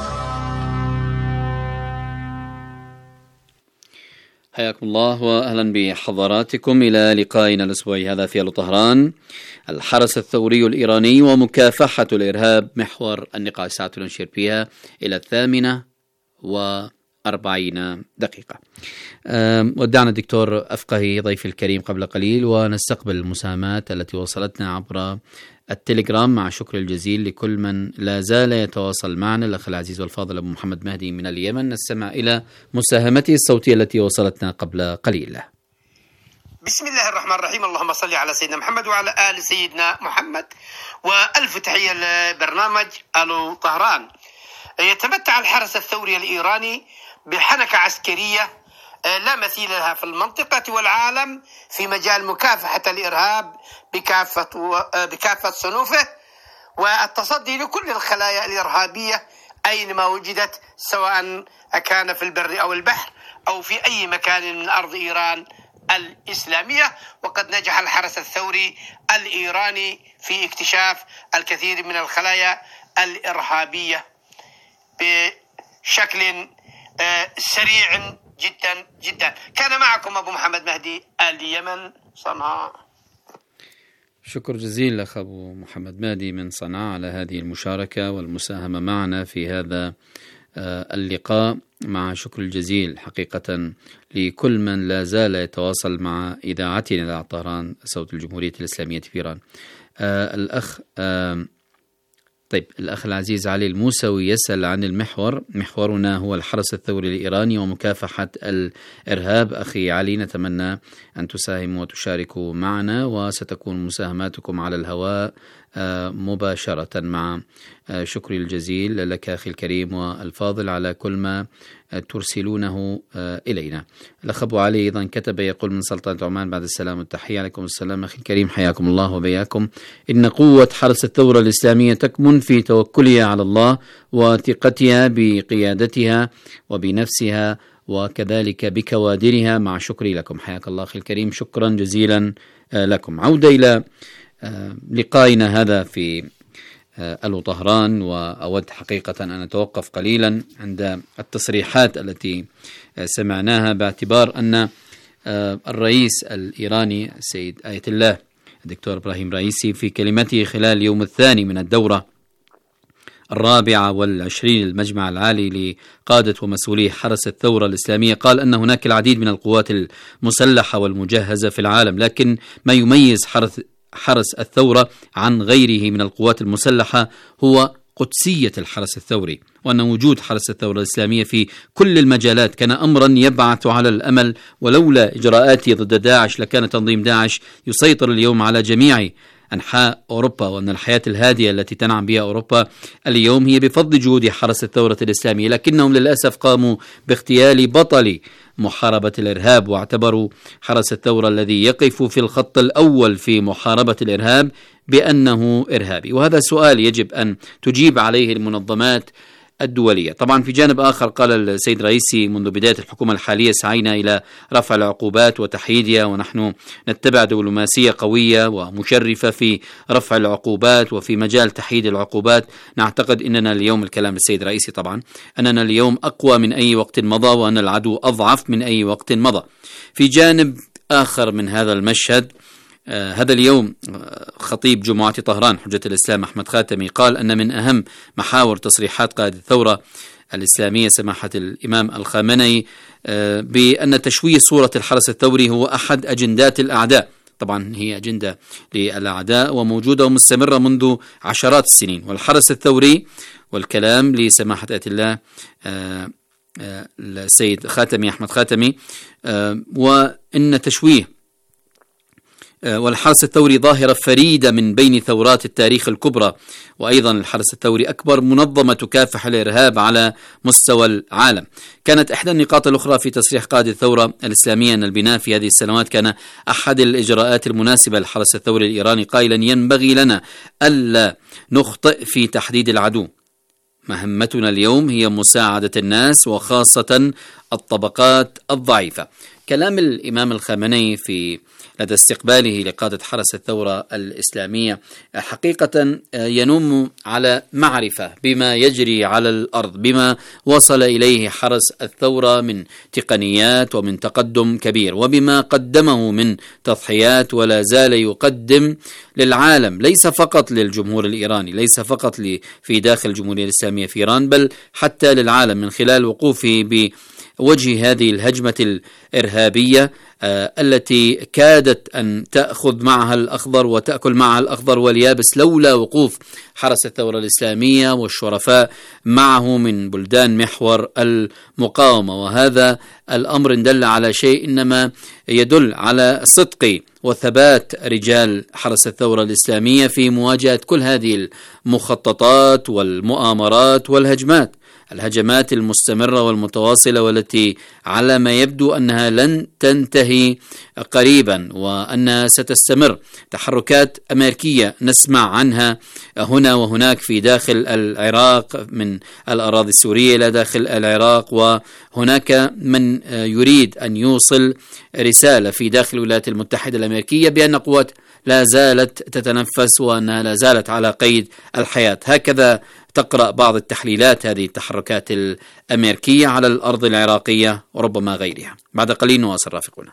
حياكم الله وأهلا بحضراتكم إلى لقائنا الأسبوعي هذا في ألو طهران. الحرس الثوري الإيراني ومكافحة الإرهاب محور النقاش، ساعة نشير فيها إلى الثامنة وأربعين دقيقة. ودعنا الدكتور أفقهي ضيف الكريم قبل قليل، ونستقبل المساهمات التي وصلتنا عبر التليجرام، مع شكر الجزيل لكل من لا زال يتواصل معنا. الأخ العزيز والفاضل أبو محمد مهدي من اليمن، نستمع إلى مساهمته الصوتية التي وصلتنا قبل قليل. بسم الله الرحمن الرحيم، اللهم صل على سيدنا محمد وعلى آل سيدنا محمد، وألف تحية لبرنامج ألو طهران. يتمتع الحرس الثوري الإيراني بحنكة عسكرية لا مثيل لها في المنطقة والعالم في مجال مكافحة الإرهاب بكافة بكافة صنوفه، والتصدي لكل الخلايا الإرهابية أينما وجدت، سواء كان في البر أو البحر أو في أي مكان من أرض إيران الإسلامية. وقد نجح الحرس الثوري الإيراني في اكتشاف الكثير من الخلايا الإرهابية بشكل سريع جدا جدا. كان معكم أبو محمد مهدي، اليمن، صنعاء. شكر جزيل أخ أبو محمد مهدي من صنعاء على هذه المشاركة والمساهمة معنا في هذا اللقاء. مع شكر الجزيل حقيقة لكل من لا زال يتواصل مع إذاعتنا إذاعة طهران صوت الجمهورية الإسلامية في إيران. آه الأخ آه طيب الأخ العزيز علي الموسوي يسأل عن المحور. محورنا هو الحرس الثوري الإيراني ومكافحة الإرهاب. أخي علي، نتمنى أن تساهموا وتشاركوا معنا، وستكون مساهماتكم على الهواء مباشرة. مع شكري الجزيل لك أخي الكريم والفاضل على كل ما ترسلونه إلينا. الأخ أبو علي أيضا كتب يقول من سلطنة عمان: بعد السلام والتحية. عليكم السلام أخي الكريم، حياكم الله وبياكم. إن قوة حرس الثورة الإسلامية تكمن في توكلها على الله وثقتها بقيادتها وبنفسها وكذلك بكوادرها. مع شكري لكم، حياك الله أخي الكريم، شكرا جزيلا لكم. عودة إلى لقائنا هذا في ألو طهران، وأود حقيقة أن أتوقف قليلا عند التصريحات التي سمعناها، باعتبار أن الرئيس الإيراني السيد آية الله الدكتور إبراهيم رئيسي في كلمته خلال اليوم الثاني من الدورة الرابعة والعشرين للمجمع العالي لقادة ومسؤولي حرس الثورة الإسلامية قال أن هناك العديد من القوات المسلحة والمجهزة في العالم، لكن ما يميز حرس حرس الثورة عن غيره من القوات المسلحة هو قدسية الحرس الثوري، وأن وجود حرس الثورة الإسلامية في كل المجالات كان أمرا يبعث على الأمل، ولولا إجراءاته ضد داعش لكان تنظيم داعش يسيطر اليوم على جميع أنحاء أوروبا، وأن الحياة الهادئة التي تنعم بها أوروبا اليوم هي بفضل جهود حرس الثورة الإسلامية، لكنهم للأسف قاموا باغتيال بطل محاربة الإرهاب، واعتبروا حرس الثورة الذي يقف في الخط الأول في محاربة الإرهاب بأنه إرهابي. وهذا سؤال يجب أن تجيب عليه المنظمات الدولية. طبعا في جانب آخر قال السيد رئيسي: منذ بداية الحكومة الحالية سعينا إلى رفع العقوبات وتحييدها، ونحن نتبع دبلوماسية قوية ومشرفة في رفع العقوبات وفي مجال تحييد العقوبات. نعتقد أننا اليوم، الكلام السيد رئيسي طبعا، أننا اليوم أقوى من أي وقت مضى، وأن العدو أضعف من أي وقت مضى. في جانب آخر من هذا المشهد، آه هذا اليوم خطيب جمعة طهران حجة الإسلام أحمد خاتمي قال أن من أهم محاور تصريحات قائد الثورة الإسلامية سماحة الإمام الخامنئي آه بأن تشويه صورة الحرس الثوري هو أحد أجندات الأعداء. طبعا هي أجندة للأعداء وموجودة ومستمرة منذ عشرات السنين، والحرس الثوري، والكلام لسماحة آية الله آه آه السيد خاتمي أحمد خاتمي آه وإن تشويه والحرس الثوري ظاهرة فريدة من بين ثورات التاريخ الكبرى، وأيضا الحرس الثوري أكبر منظمة تكافح الإرهاب على مستوى العالم. كانت إحدى النقاط الأخرى في تصريح قائد الثورة الإسلامية أن البناء في هذه السنوات كان أحد الإجراءات المناسبة للحرس الثوري الإيراني، قائلا: ينبغي لنا ألا نخطئ في تحديد العدو، مهمتنا اليوم هي مساعدة الناس وخاصة الطبقات الضعيفة. كلام الإمام الخامنئي في لدى استقباله لقادة حرس الثورة الإسلامية حقيقة ينم على معرفة بما يجري على الأرض، بما وصل إليه حرس الثورة من تقنيات ومن تقدم كبير، وبما قدمه من تضحيات ولا زال يقدم للعالم، ليس فقط للجمهور الإيراني، ليس فقط في داخل الجمهورية الإسلامية في إيران، بل حتى للعالم، من خلال وقوفه ب وجه هذه الهجمة الإرهابية آه التي كادت أن تأخذ معها الأخضر وتأكل معها الأخضر واليابس لولا وقوف حرس الثورة الإسلامية والشرفاء معه من بلدان محور المقاومة. وهذا الأمر دل على شيء، إنما يدل على صدق وثبات رجال حرس الثورة الإسلامية في مواجهة كل هذه المخططات والمؤامرات والهجمات الهجمات المستمرة والمتواصلة، والتي على ما يبدو أنها لن تنتهي تنتهي قريبا وأنها ستستمر. تحركات أمريكية نسمع عنها هنا وهناك في داخل العراق، من الأراضي السورية إلى داخل العراق، وهناك من يريد أن يوصل رسالة في داخل الولايات المتحدة الأمريكية بأن قوات لا زالت تتنفس وأنها لا زالت على قيد الحياة. هكذا تقرأ بعض التحليلات هذه التحركات الأمريكية على الأرض العراقية وربما غيرها. بعد قليل نواصل رافقنا.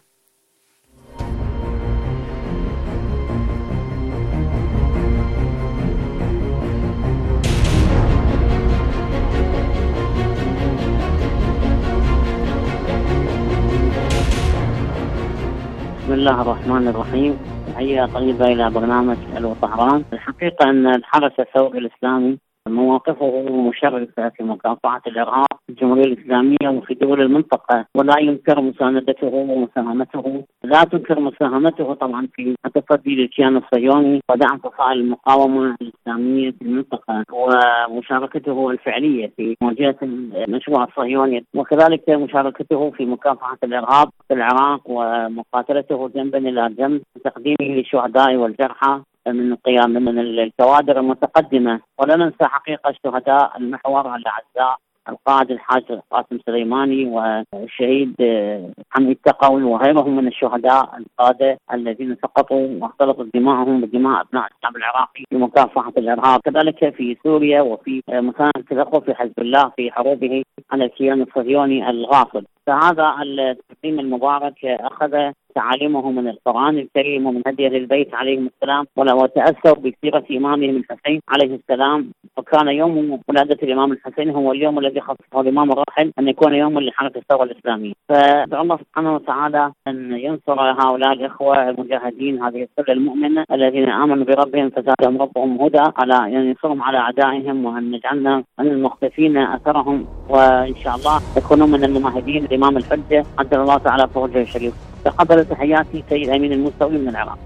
بسم الله الرحمن الرحيم. تحية طيبة إلى برنامج ألو طهران. الحقيقة أن الحرس الثوري الإسلامي مواقفه مشرفة في مكافحة الإرهاب في الجمهورية الإسلامية وفي دول المنطقة، ولا ينكر مساندته ومساهمته، لا تنكر مساهمته طبعا في التصدي للكيان الصهيوني ودعم فصائل المقاومة الإسلامية في المنطقة، ومشاركته الفعلية في مواجهة المشروع الصهيوني، وكذلك مشاركته في مكافحة الإرهاب في العراق ومقاتلته جنبا إلى جنب وتقديمه للشهداء والجرحى من قيام من الكوادر المتقدمة. ولا ننسى حقيقة الشهداء المحور الأعزاء القائد الحاج قاسم سليماني والشهيد حميد تقوي وغيرهم من الشهداء القادة الذين سقطوا واختلطت دماءهم بدماء أبناء الشعب العراقي في مكافحة الإرهاب، كذلك في سوريا وفي مساندة الأخوة في حزب الله في حروبه على الكيان الصهيوني الغاصب. فهذا التقديم المبارك أخذ تعاليمه من القرآن الكريم ومن هدي أهل البيت عليهم السلام، وتأسوا بسيرة إمامهم الحسين عليه السلام. وكان يوم ولادة الإمام الحسين هو اليوم الذي خصصه الإمام الراحل أن يكون يوم لحركة الثورة الإسلامية. فدعو الله سبحانه وتعالى أن ينصر هؤلاء الإخوة المجاهدين، هذه السلة المؤمنة الذين آمنوا بربهم فزادهم ربهم هدى، على يعني ينصرهم على أعدائهم، وأن نجعلنا من المختفين أثرهم، وإن شاء الله يكونوا من الممهدين الإمام الحجة عجل الله تعالى فرجه الشريف. تقبل تحياتي سيد أمين الموسوي من العراق.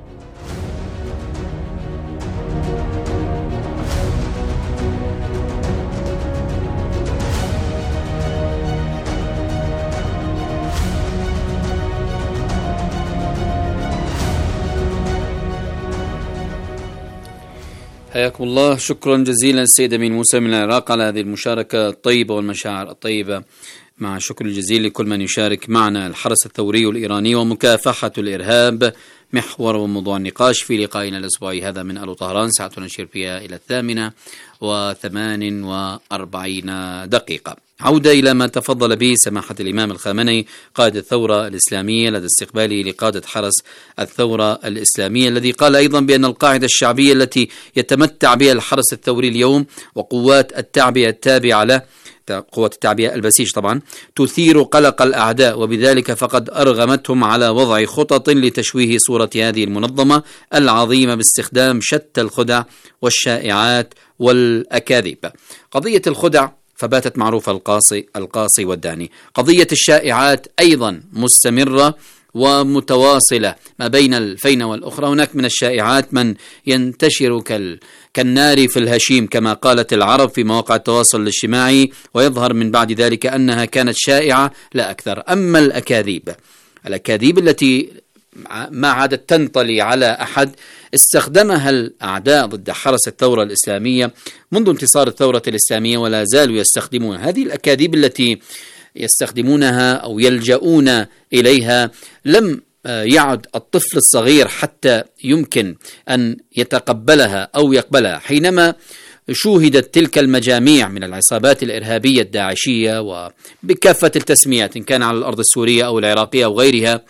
حياكم الله. شكرا جزيلا السيد أمين موسى من العراق على هذه المشاركة الطيبة والمشاعر الطيبة. مع الشكر الجزيل لكل من يشارك معنا. الحرس الثوري الإيراني ومكافحة الإرهاب محور وموضوع النقاش في لقائنا الأسبوعي هذا من ألو طهران، ساعة نشير فيها إلى الثامنة وثمان وأربعين دقيقة. عودة إلى ما تفضل به سماحة الإمام الخامنئي قائد الثورة الإسلامية لدى استقباله لقادة حرس الثورة الإسلامية، الذي قال أيضا بأن القاعدة الشعبية التي يتمتع بها الحرس الثوري اليوم وقوات التعبئة التابعة له، قوات التعبئة البسيج طبعا، تثير قلق الأعداء، وبذلك فقد أرغمتهم على وضع خطط لتشويه صورة هذه المنظمة العظيمة باستخدام شتى الخدع والشائعات والأكاذيب. قضية الخدع فباتت معروفة، القاصي القاصي والداني. قضية الشائعات أيضا مستمرة ومتواصلة ما بين الفينة والأخرى. هناك من الشائعات من ينتشر كال كالنار في الهشيم كما قالت العرب في مواقع التواصل الاجتماعي، ويظهر من بعد ذلك أنها كانت شائعة لا أكثر. أما الأكاذيب الأكاذيب التي ما عادت تنطلي على أحد استخدمها الأعداء ضد حرس الثورة الإسلامية منذ انتصار الثورة الإسلامية ولا زالوا يستخدمون هذه الأكاذيب التي يستخدمونها أو يلجؤون إليها. لم يعد الطفل الصغير حتى يمكن أن يتقبلها أو يقبلها. حينما شوهدت تلك المجاميع من العصابات الإرهابية الداعشية وبكافة التسميات إن كان على الأرض السورية أو العراقية أو غيرها،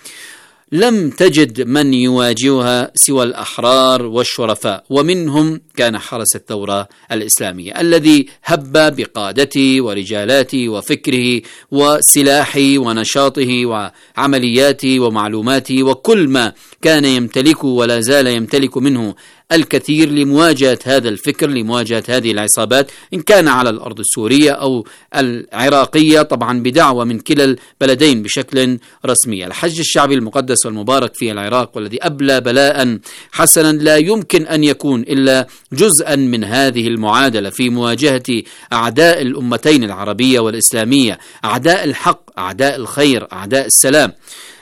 لم تجد من يواجهها سوى الأحرار والشرفاء، ومنهم كان حرس الثورة الإسلامية الذي هب بقادته ورجالاته وفكره وسلاحه ونشاطه وعملياته ومعلوماته وكل ما كان يمتلكه ولا زال يمتلك منه الكثير لمواجهة هذا الفكر، لمواجهة هذه العصابات إن كان على الأرض السورية أو العراقية، طبعا بدعوة من كلا البلدين بشكل رسمي. الحج الشعبي المقدس والمبارك في العراق والذي أبلى بلاء حسنا لا يمكن أن يكون إلا جزءا من هذه المعادلة في مواجهة أعداء الأمتين العربية والإسلامية، أعداء الحق، أعداء الخير، أعداء السلام.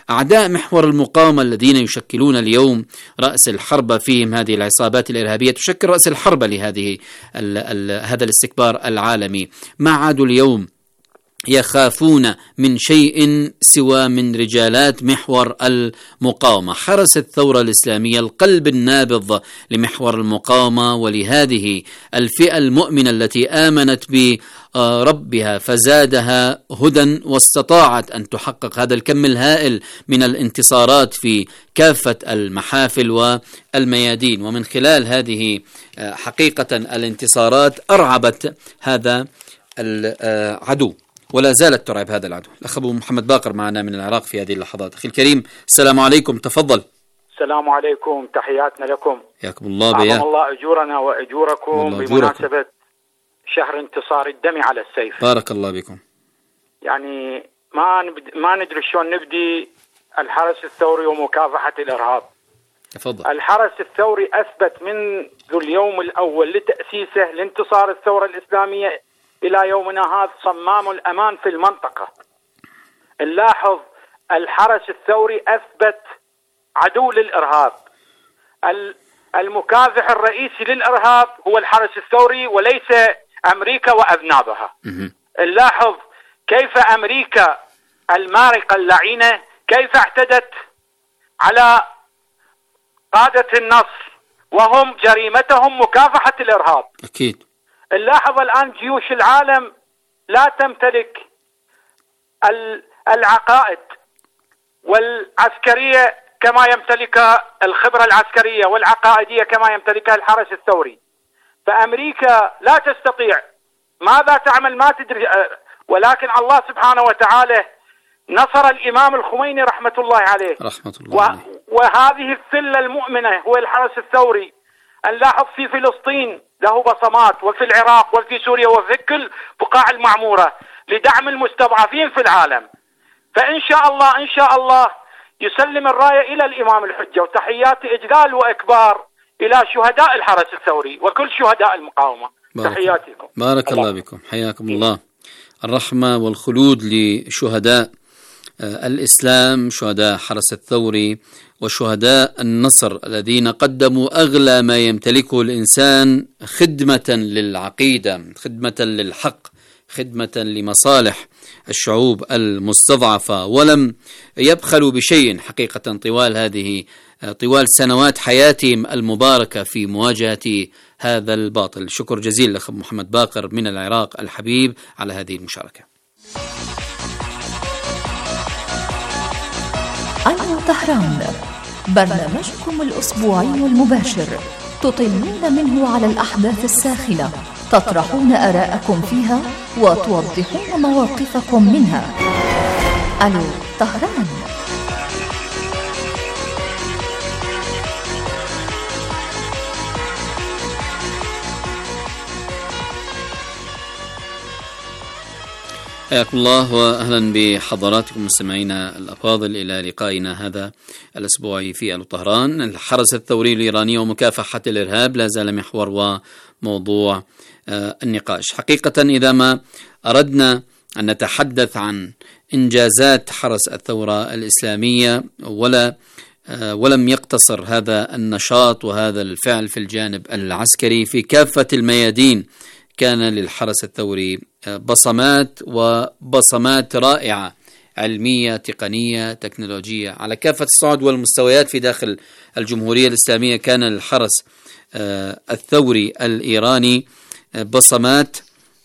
أعداء محور المقاومة الذين يشكلون اليوم رأس الحربة فيهم هذه العصابات الإرهابية تشكل رأس الحربة لهذه ال ال هذا الاستكبار العالمي، ما عادوا اليوم يخافون من شيء سوى من رجالات محور المقاومة. حرس الثورة الإسلامية القلب النابض لمحور المقاومة ولهذه الفئة المؤمنة التي آمنت بربها فزادها هدى واستطاعت أن تحقق هذا الكم الهائل من الانتصارات في كافة المحافل والميادين، ومن خلال هذه حقيقة الانتصارات أرعبت هذا العدو ولا زالت ترعب هذا العدو. الأخ أبو محمد باقر معنا من العراق في هذه اللحظات. أخي الكريم السلام عليكم، تفضل. السلام عليكم، تحياتنا لكم. حياكم الله بيا. أعظم الله أجورنا وأجوركم بمناسبة شهر انتصار الدم على السيف. بارك الله بكم. يعني ما نبد... ما ندري شلون نبدي الحرس الثوري ومكافحة الإرهاب. تفضل. الحرس الثوري أثبت منذ اليوم الأول لتأسيسه لانتصار الثورة الإسلامية إلى يومنا هذا صمام الأمان في المنطقة. نلاحظ الحرس الثوري أثبت عدو للإرهاب. المكافح الرئيسي للإرهاب هو الحرس الثوري وليس أمريكا وأذنابها. نلاحظ كيف أمريكا المارقة اللعينة كيف اعتدت على قادة النصر وهم جريمتهم مكافحة الإرهاب. أكيد. نلاحظ الآن جيوش العالم لا تمتلك العقائد والعسكرية كما يمتلكها الخبرة العسكرية والعقائدية كما يمتلكها الحرس الثوري. فأمريكا لا تستطيع ماذا تعمل ما تدري، ولكن الله سبحانه وتعالى نصر الإمام الخميني رحمة الله عليه رحمة الله عليه. وهذه الثلة المؤمنة هو الحرس الثوري. نلاحظ في فلسطين له بصمات وفي العراق وفي سوريا وفي كل بقاع المعمورة لدعم المستضعفين في العالم. فإن شاء الله إن شاء الله يسلم الراية إلى الإمام الحجة، وتحياتي إجلال وإكبار إلى شهداء الحرس الثوري وكل شهداء المقاومة. تحياتي لكم. بارك الله بكم، حياكم الله. الرحمة والخلود لشهداء الإسلام، شهداء حرس الثوري وشهداء النصر الذين قدموا أغلى ما يمتلكه الإنسان خدمة للعقيدة، خدمة للحق، خدمة لمصالح الشعوب المستضعفة، ولم يبخلوا بشيء حقيقة طوال هذه طوال سنوات حياتهم المباركة في مواجهة هذا الباطل. شكر جزيل لأخ محمد باقر من العراق الحبيب على هذه المشاركة. أيوة طهران، برنامجكم الأسبوعي المباشر تطلون منه على الأحداث الساخنة، تطرحون آراءكم فيها وتوضحون مواقفكم منها. ألو طهران. حياكم الله وأهلا بحضراتكم مستمعينا الأفاضل إلى لقائنا هذا الأسبوعي في ألو طهران. الحرس الثوري الإيراني ومكافحة الإرهاب لا زال محور وموضوع النقاش. حقيقة إذا ما أردنا أن نتحدث عن إنجازات حرس الثورة الإسلامية ولا ولم يقتصر هذا النشاط وهذا الفعل في الجانب العسكري، في كافة الميادين كان للحرس الثوري بصمات وبصمات رائعة علمية تقنية تكنولوجية على كافة الصعد والمستويات في داخل الجمهورية الإسلامية. كان الحرس الثوري الإيراني بصمات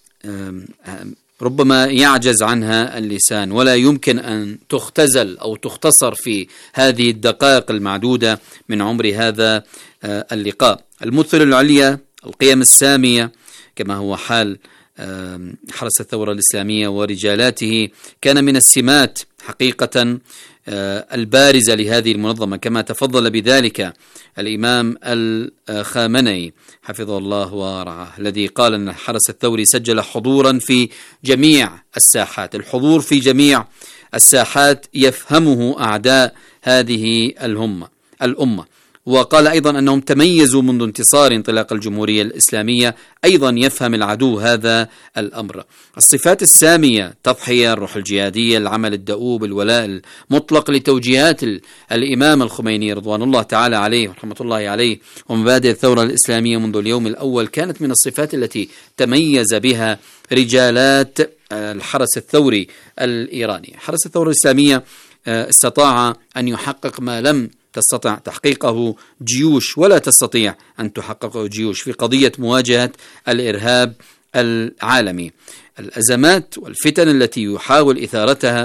ربما يعجز عنها اللسان ولا يمكن أن تختزل أو تختصر في هذه الدقائق المعدودة من عمر هذا اللقاء. المثل العليا، القيم السامية كما هو حال حرس الثورة الإسلامية ورجالاته كان من السمات حقيقة البارزة لهذه المنظمة، كما تفضل بذلك الإمام الخامنئي حفظه الله ورعاه، الذي قال أن الحرس الثوري سجل حضورا في جميع الساحات. الحضور في جميع الساحات يفهمه أعداء هذه الأمة الأمة وقال أيضا أنهم تميزوا منذ انتصار انطلاق الجمهورية الإسلامية. أيضا يفهم العدو هذا الأمر. الصفات السامية: تضحية، الروح الجهادية، العمل الدؤوب، الولاء المطلق لتوجيهات الإمام الخميني رضوان الله تعالى عليه ورحمة الله عليه ومبادئ الثورة الإسلامية منذ اليوم الأول، كانت من الصفات التي تميز بها رجالات الحرس الثوري الإيراني. حرس الثورة الإسلامية استطاع أن يحقق ما لم تستطع تحقيقه جيوش ولا تستطيع أن تحققه جيوش في قضية مواجهة الإرهاب العالمي. الأزمات والفتن التي يحاول إثارتها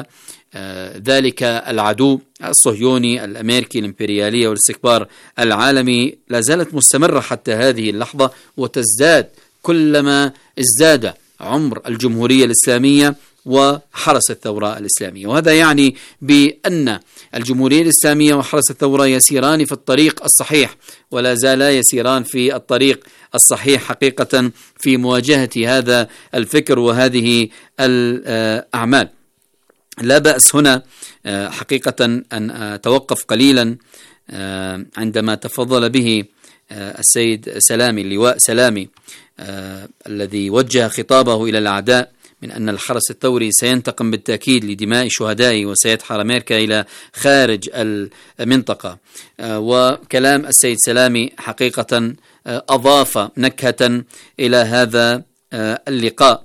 ذلك العدو الصهيوني الأمريكي الإمبريالية والاستكبار العالمي لا زالت مستمرة حتى هذه اللحظة، وتزداد كلما ازداد عمر الجمهورية الإسلامية وحرس الثورة الإسلامية. وهذا يعني بأن الجمهورية الإسلامية وحرس الثورة يسيران في الطريق الصحيح، ولا زالا يسيران في الطريق الصحيح حقيقة في مواجهة هذا الفكر وهذه الأعمال. لا بأس هنا حقيقة أن أتوقف قليلا عندما تفضل به السيد سلامي، اللواء سلامي، الذي وجه خطابه إلى الأعداء من أن الحرس الثوري سينتقم بالتأكيد لدماء شهدائه وسيدحر أمريكا إلى خارج المنطقة. وكلام السيد سلامي حقيقة أضاف نكهة إلى هذا اللقاء.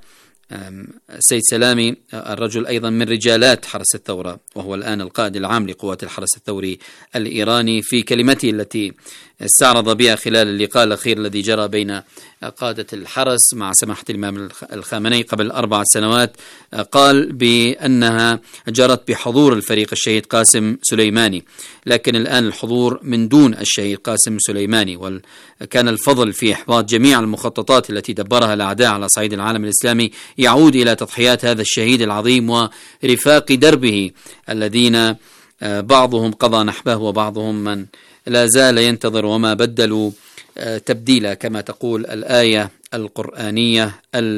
السيد سلامي الرجل أيضا من رجالات حرس الثورة، وهو الآن القائد العام لقوات الحرس الثوري الإيراني، في كلمته التي استعرض بها خلال اللقاء الأخير الذي جرى بين قادة الحرس مع سماحة الإمام الخامنئي قبل أربع سنوات، قال بأنها جرت بحضور الفريق الشهيد قاسم سليماني، لكن الآن الحضور من دون الشهيد قاسم سليماني، وكان الفضل في إحباط جميع المخططات التي دبرها الأعداء على صعيد العالم الإسلامي يعود إلى تضحيات هذا الشهيد العظيم ورفاق دربه الذين بعضهم قضى نحبه وبعضهم من لا زال ينتظر وما بدلوا تبديلا كما تقول الآية القرآنية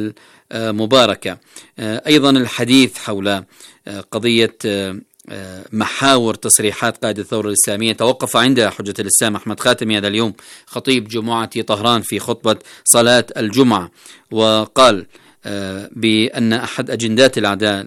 المباركة. أيضا الحديث حول قضية محاور تصريحات قائد الثورة الإسلامية توقف عند حجة الإسلام أحمد خاتمي هذا اليوم خطيب جمعة طهران في خطبة صلاة الجمعة، وقال بأن أحد أجندات الأعداء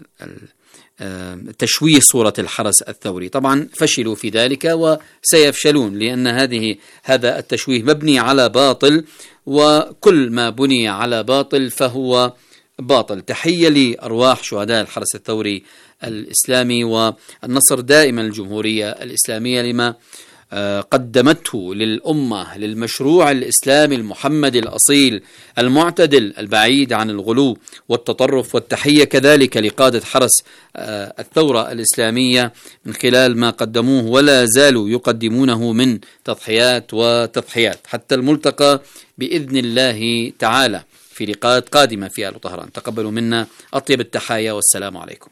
تشويه صورة الحرس الثوري. طبعا فشلوا في ذلك وسيفشلون، لأن هذه هذا التشويه مبني على باطل، وكل ما بني على باطل فهو باطل. تحية لأرواح شهداء الحرس الثوري الإسلامي، والنصر دائما الجمهورية الإسلامية لما قدمته للأمة، للمشروع الإسلامي المحمدي الأصيل المعتدل البعيد عن الغلو والتطرف. والتحية كذلك لقادة حرس الثورة الإسلامية من خلال ما قدموه ولا زالوا يقدمونه من تضحيات وتضحيات، حتى الملتقى بإذن الله تعالى في لقاءات قادمة في آل طهران. تقبلوا منا أطيب التحايا والسلام عليكم.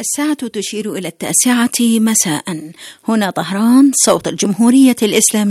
الساعة تشير إلى التاسعة مساء. هنا طهران، صوت الجمهورية الإسلامية.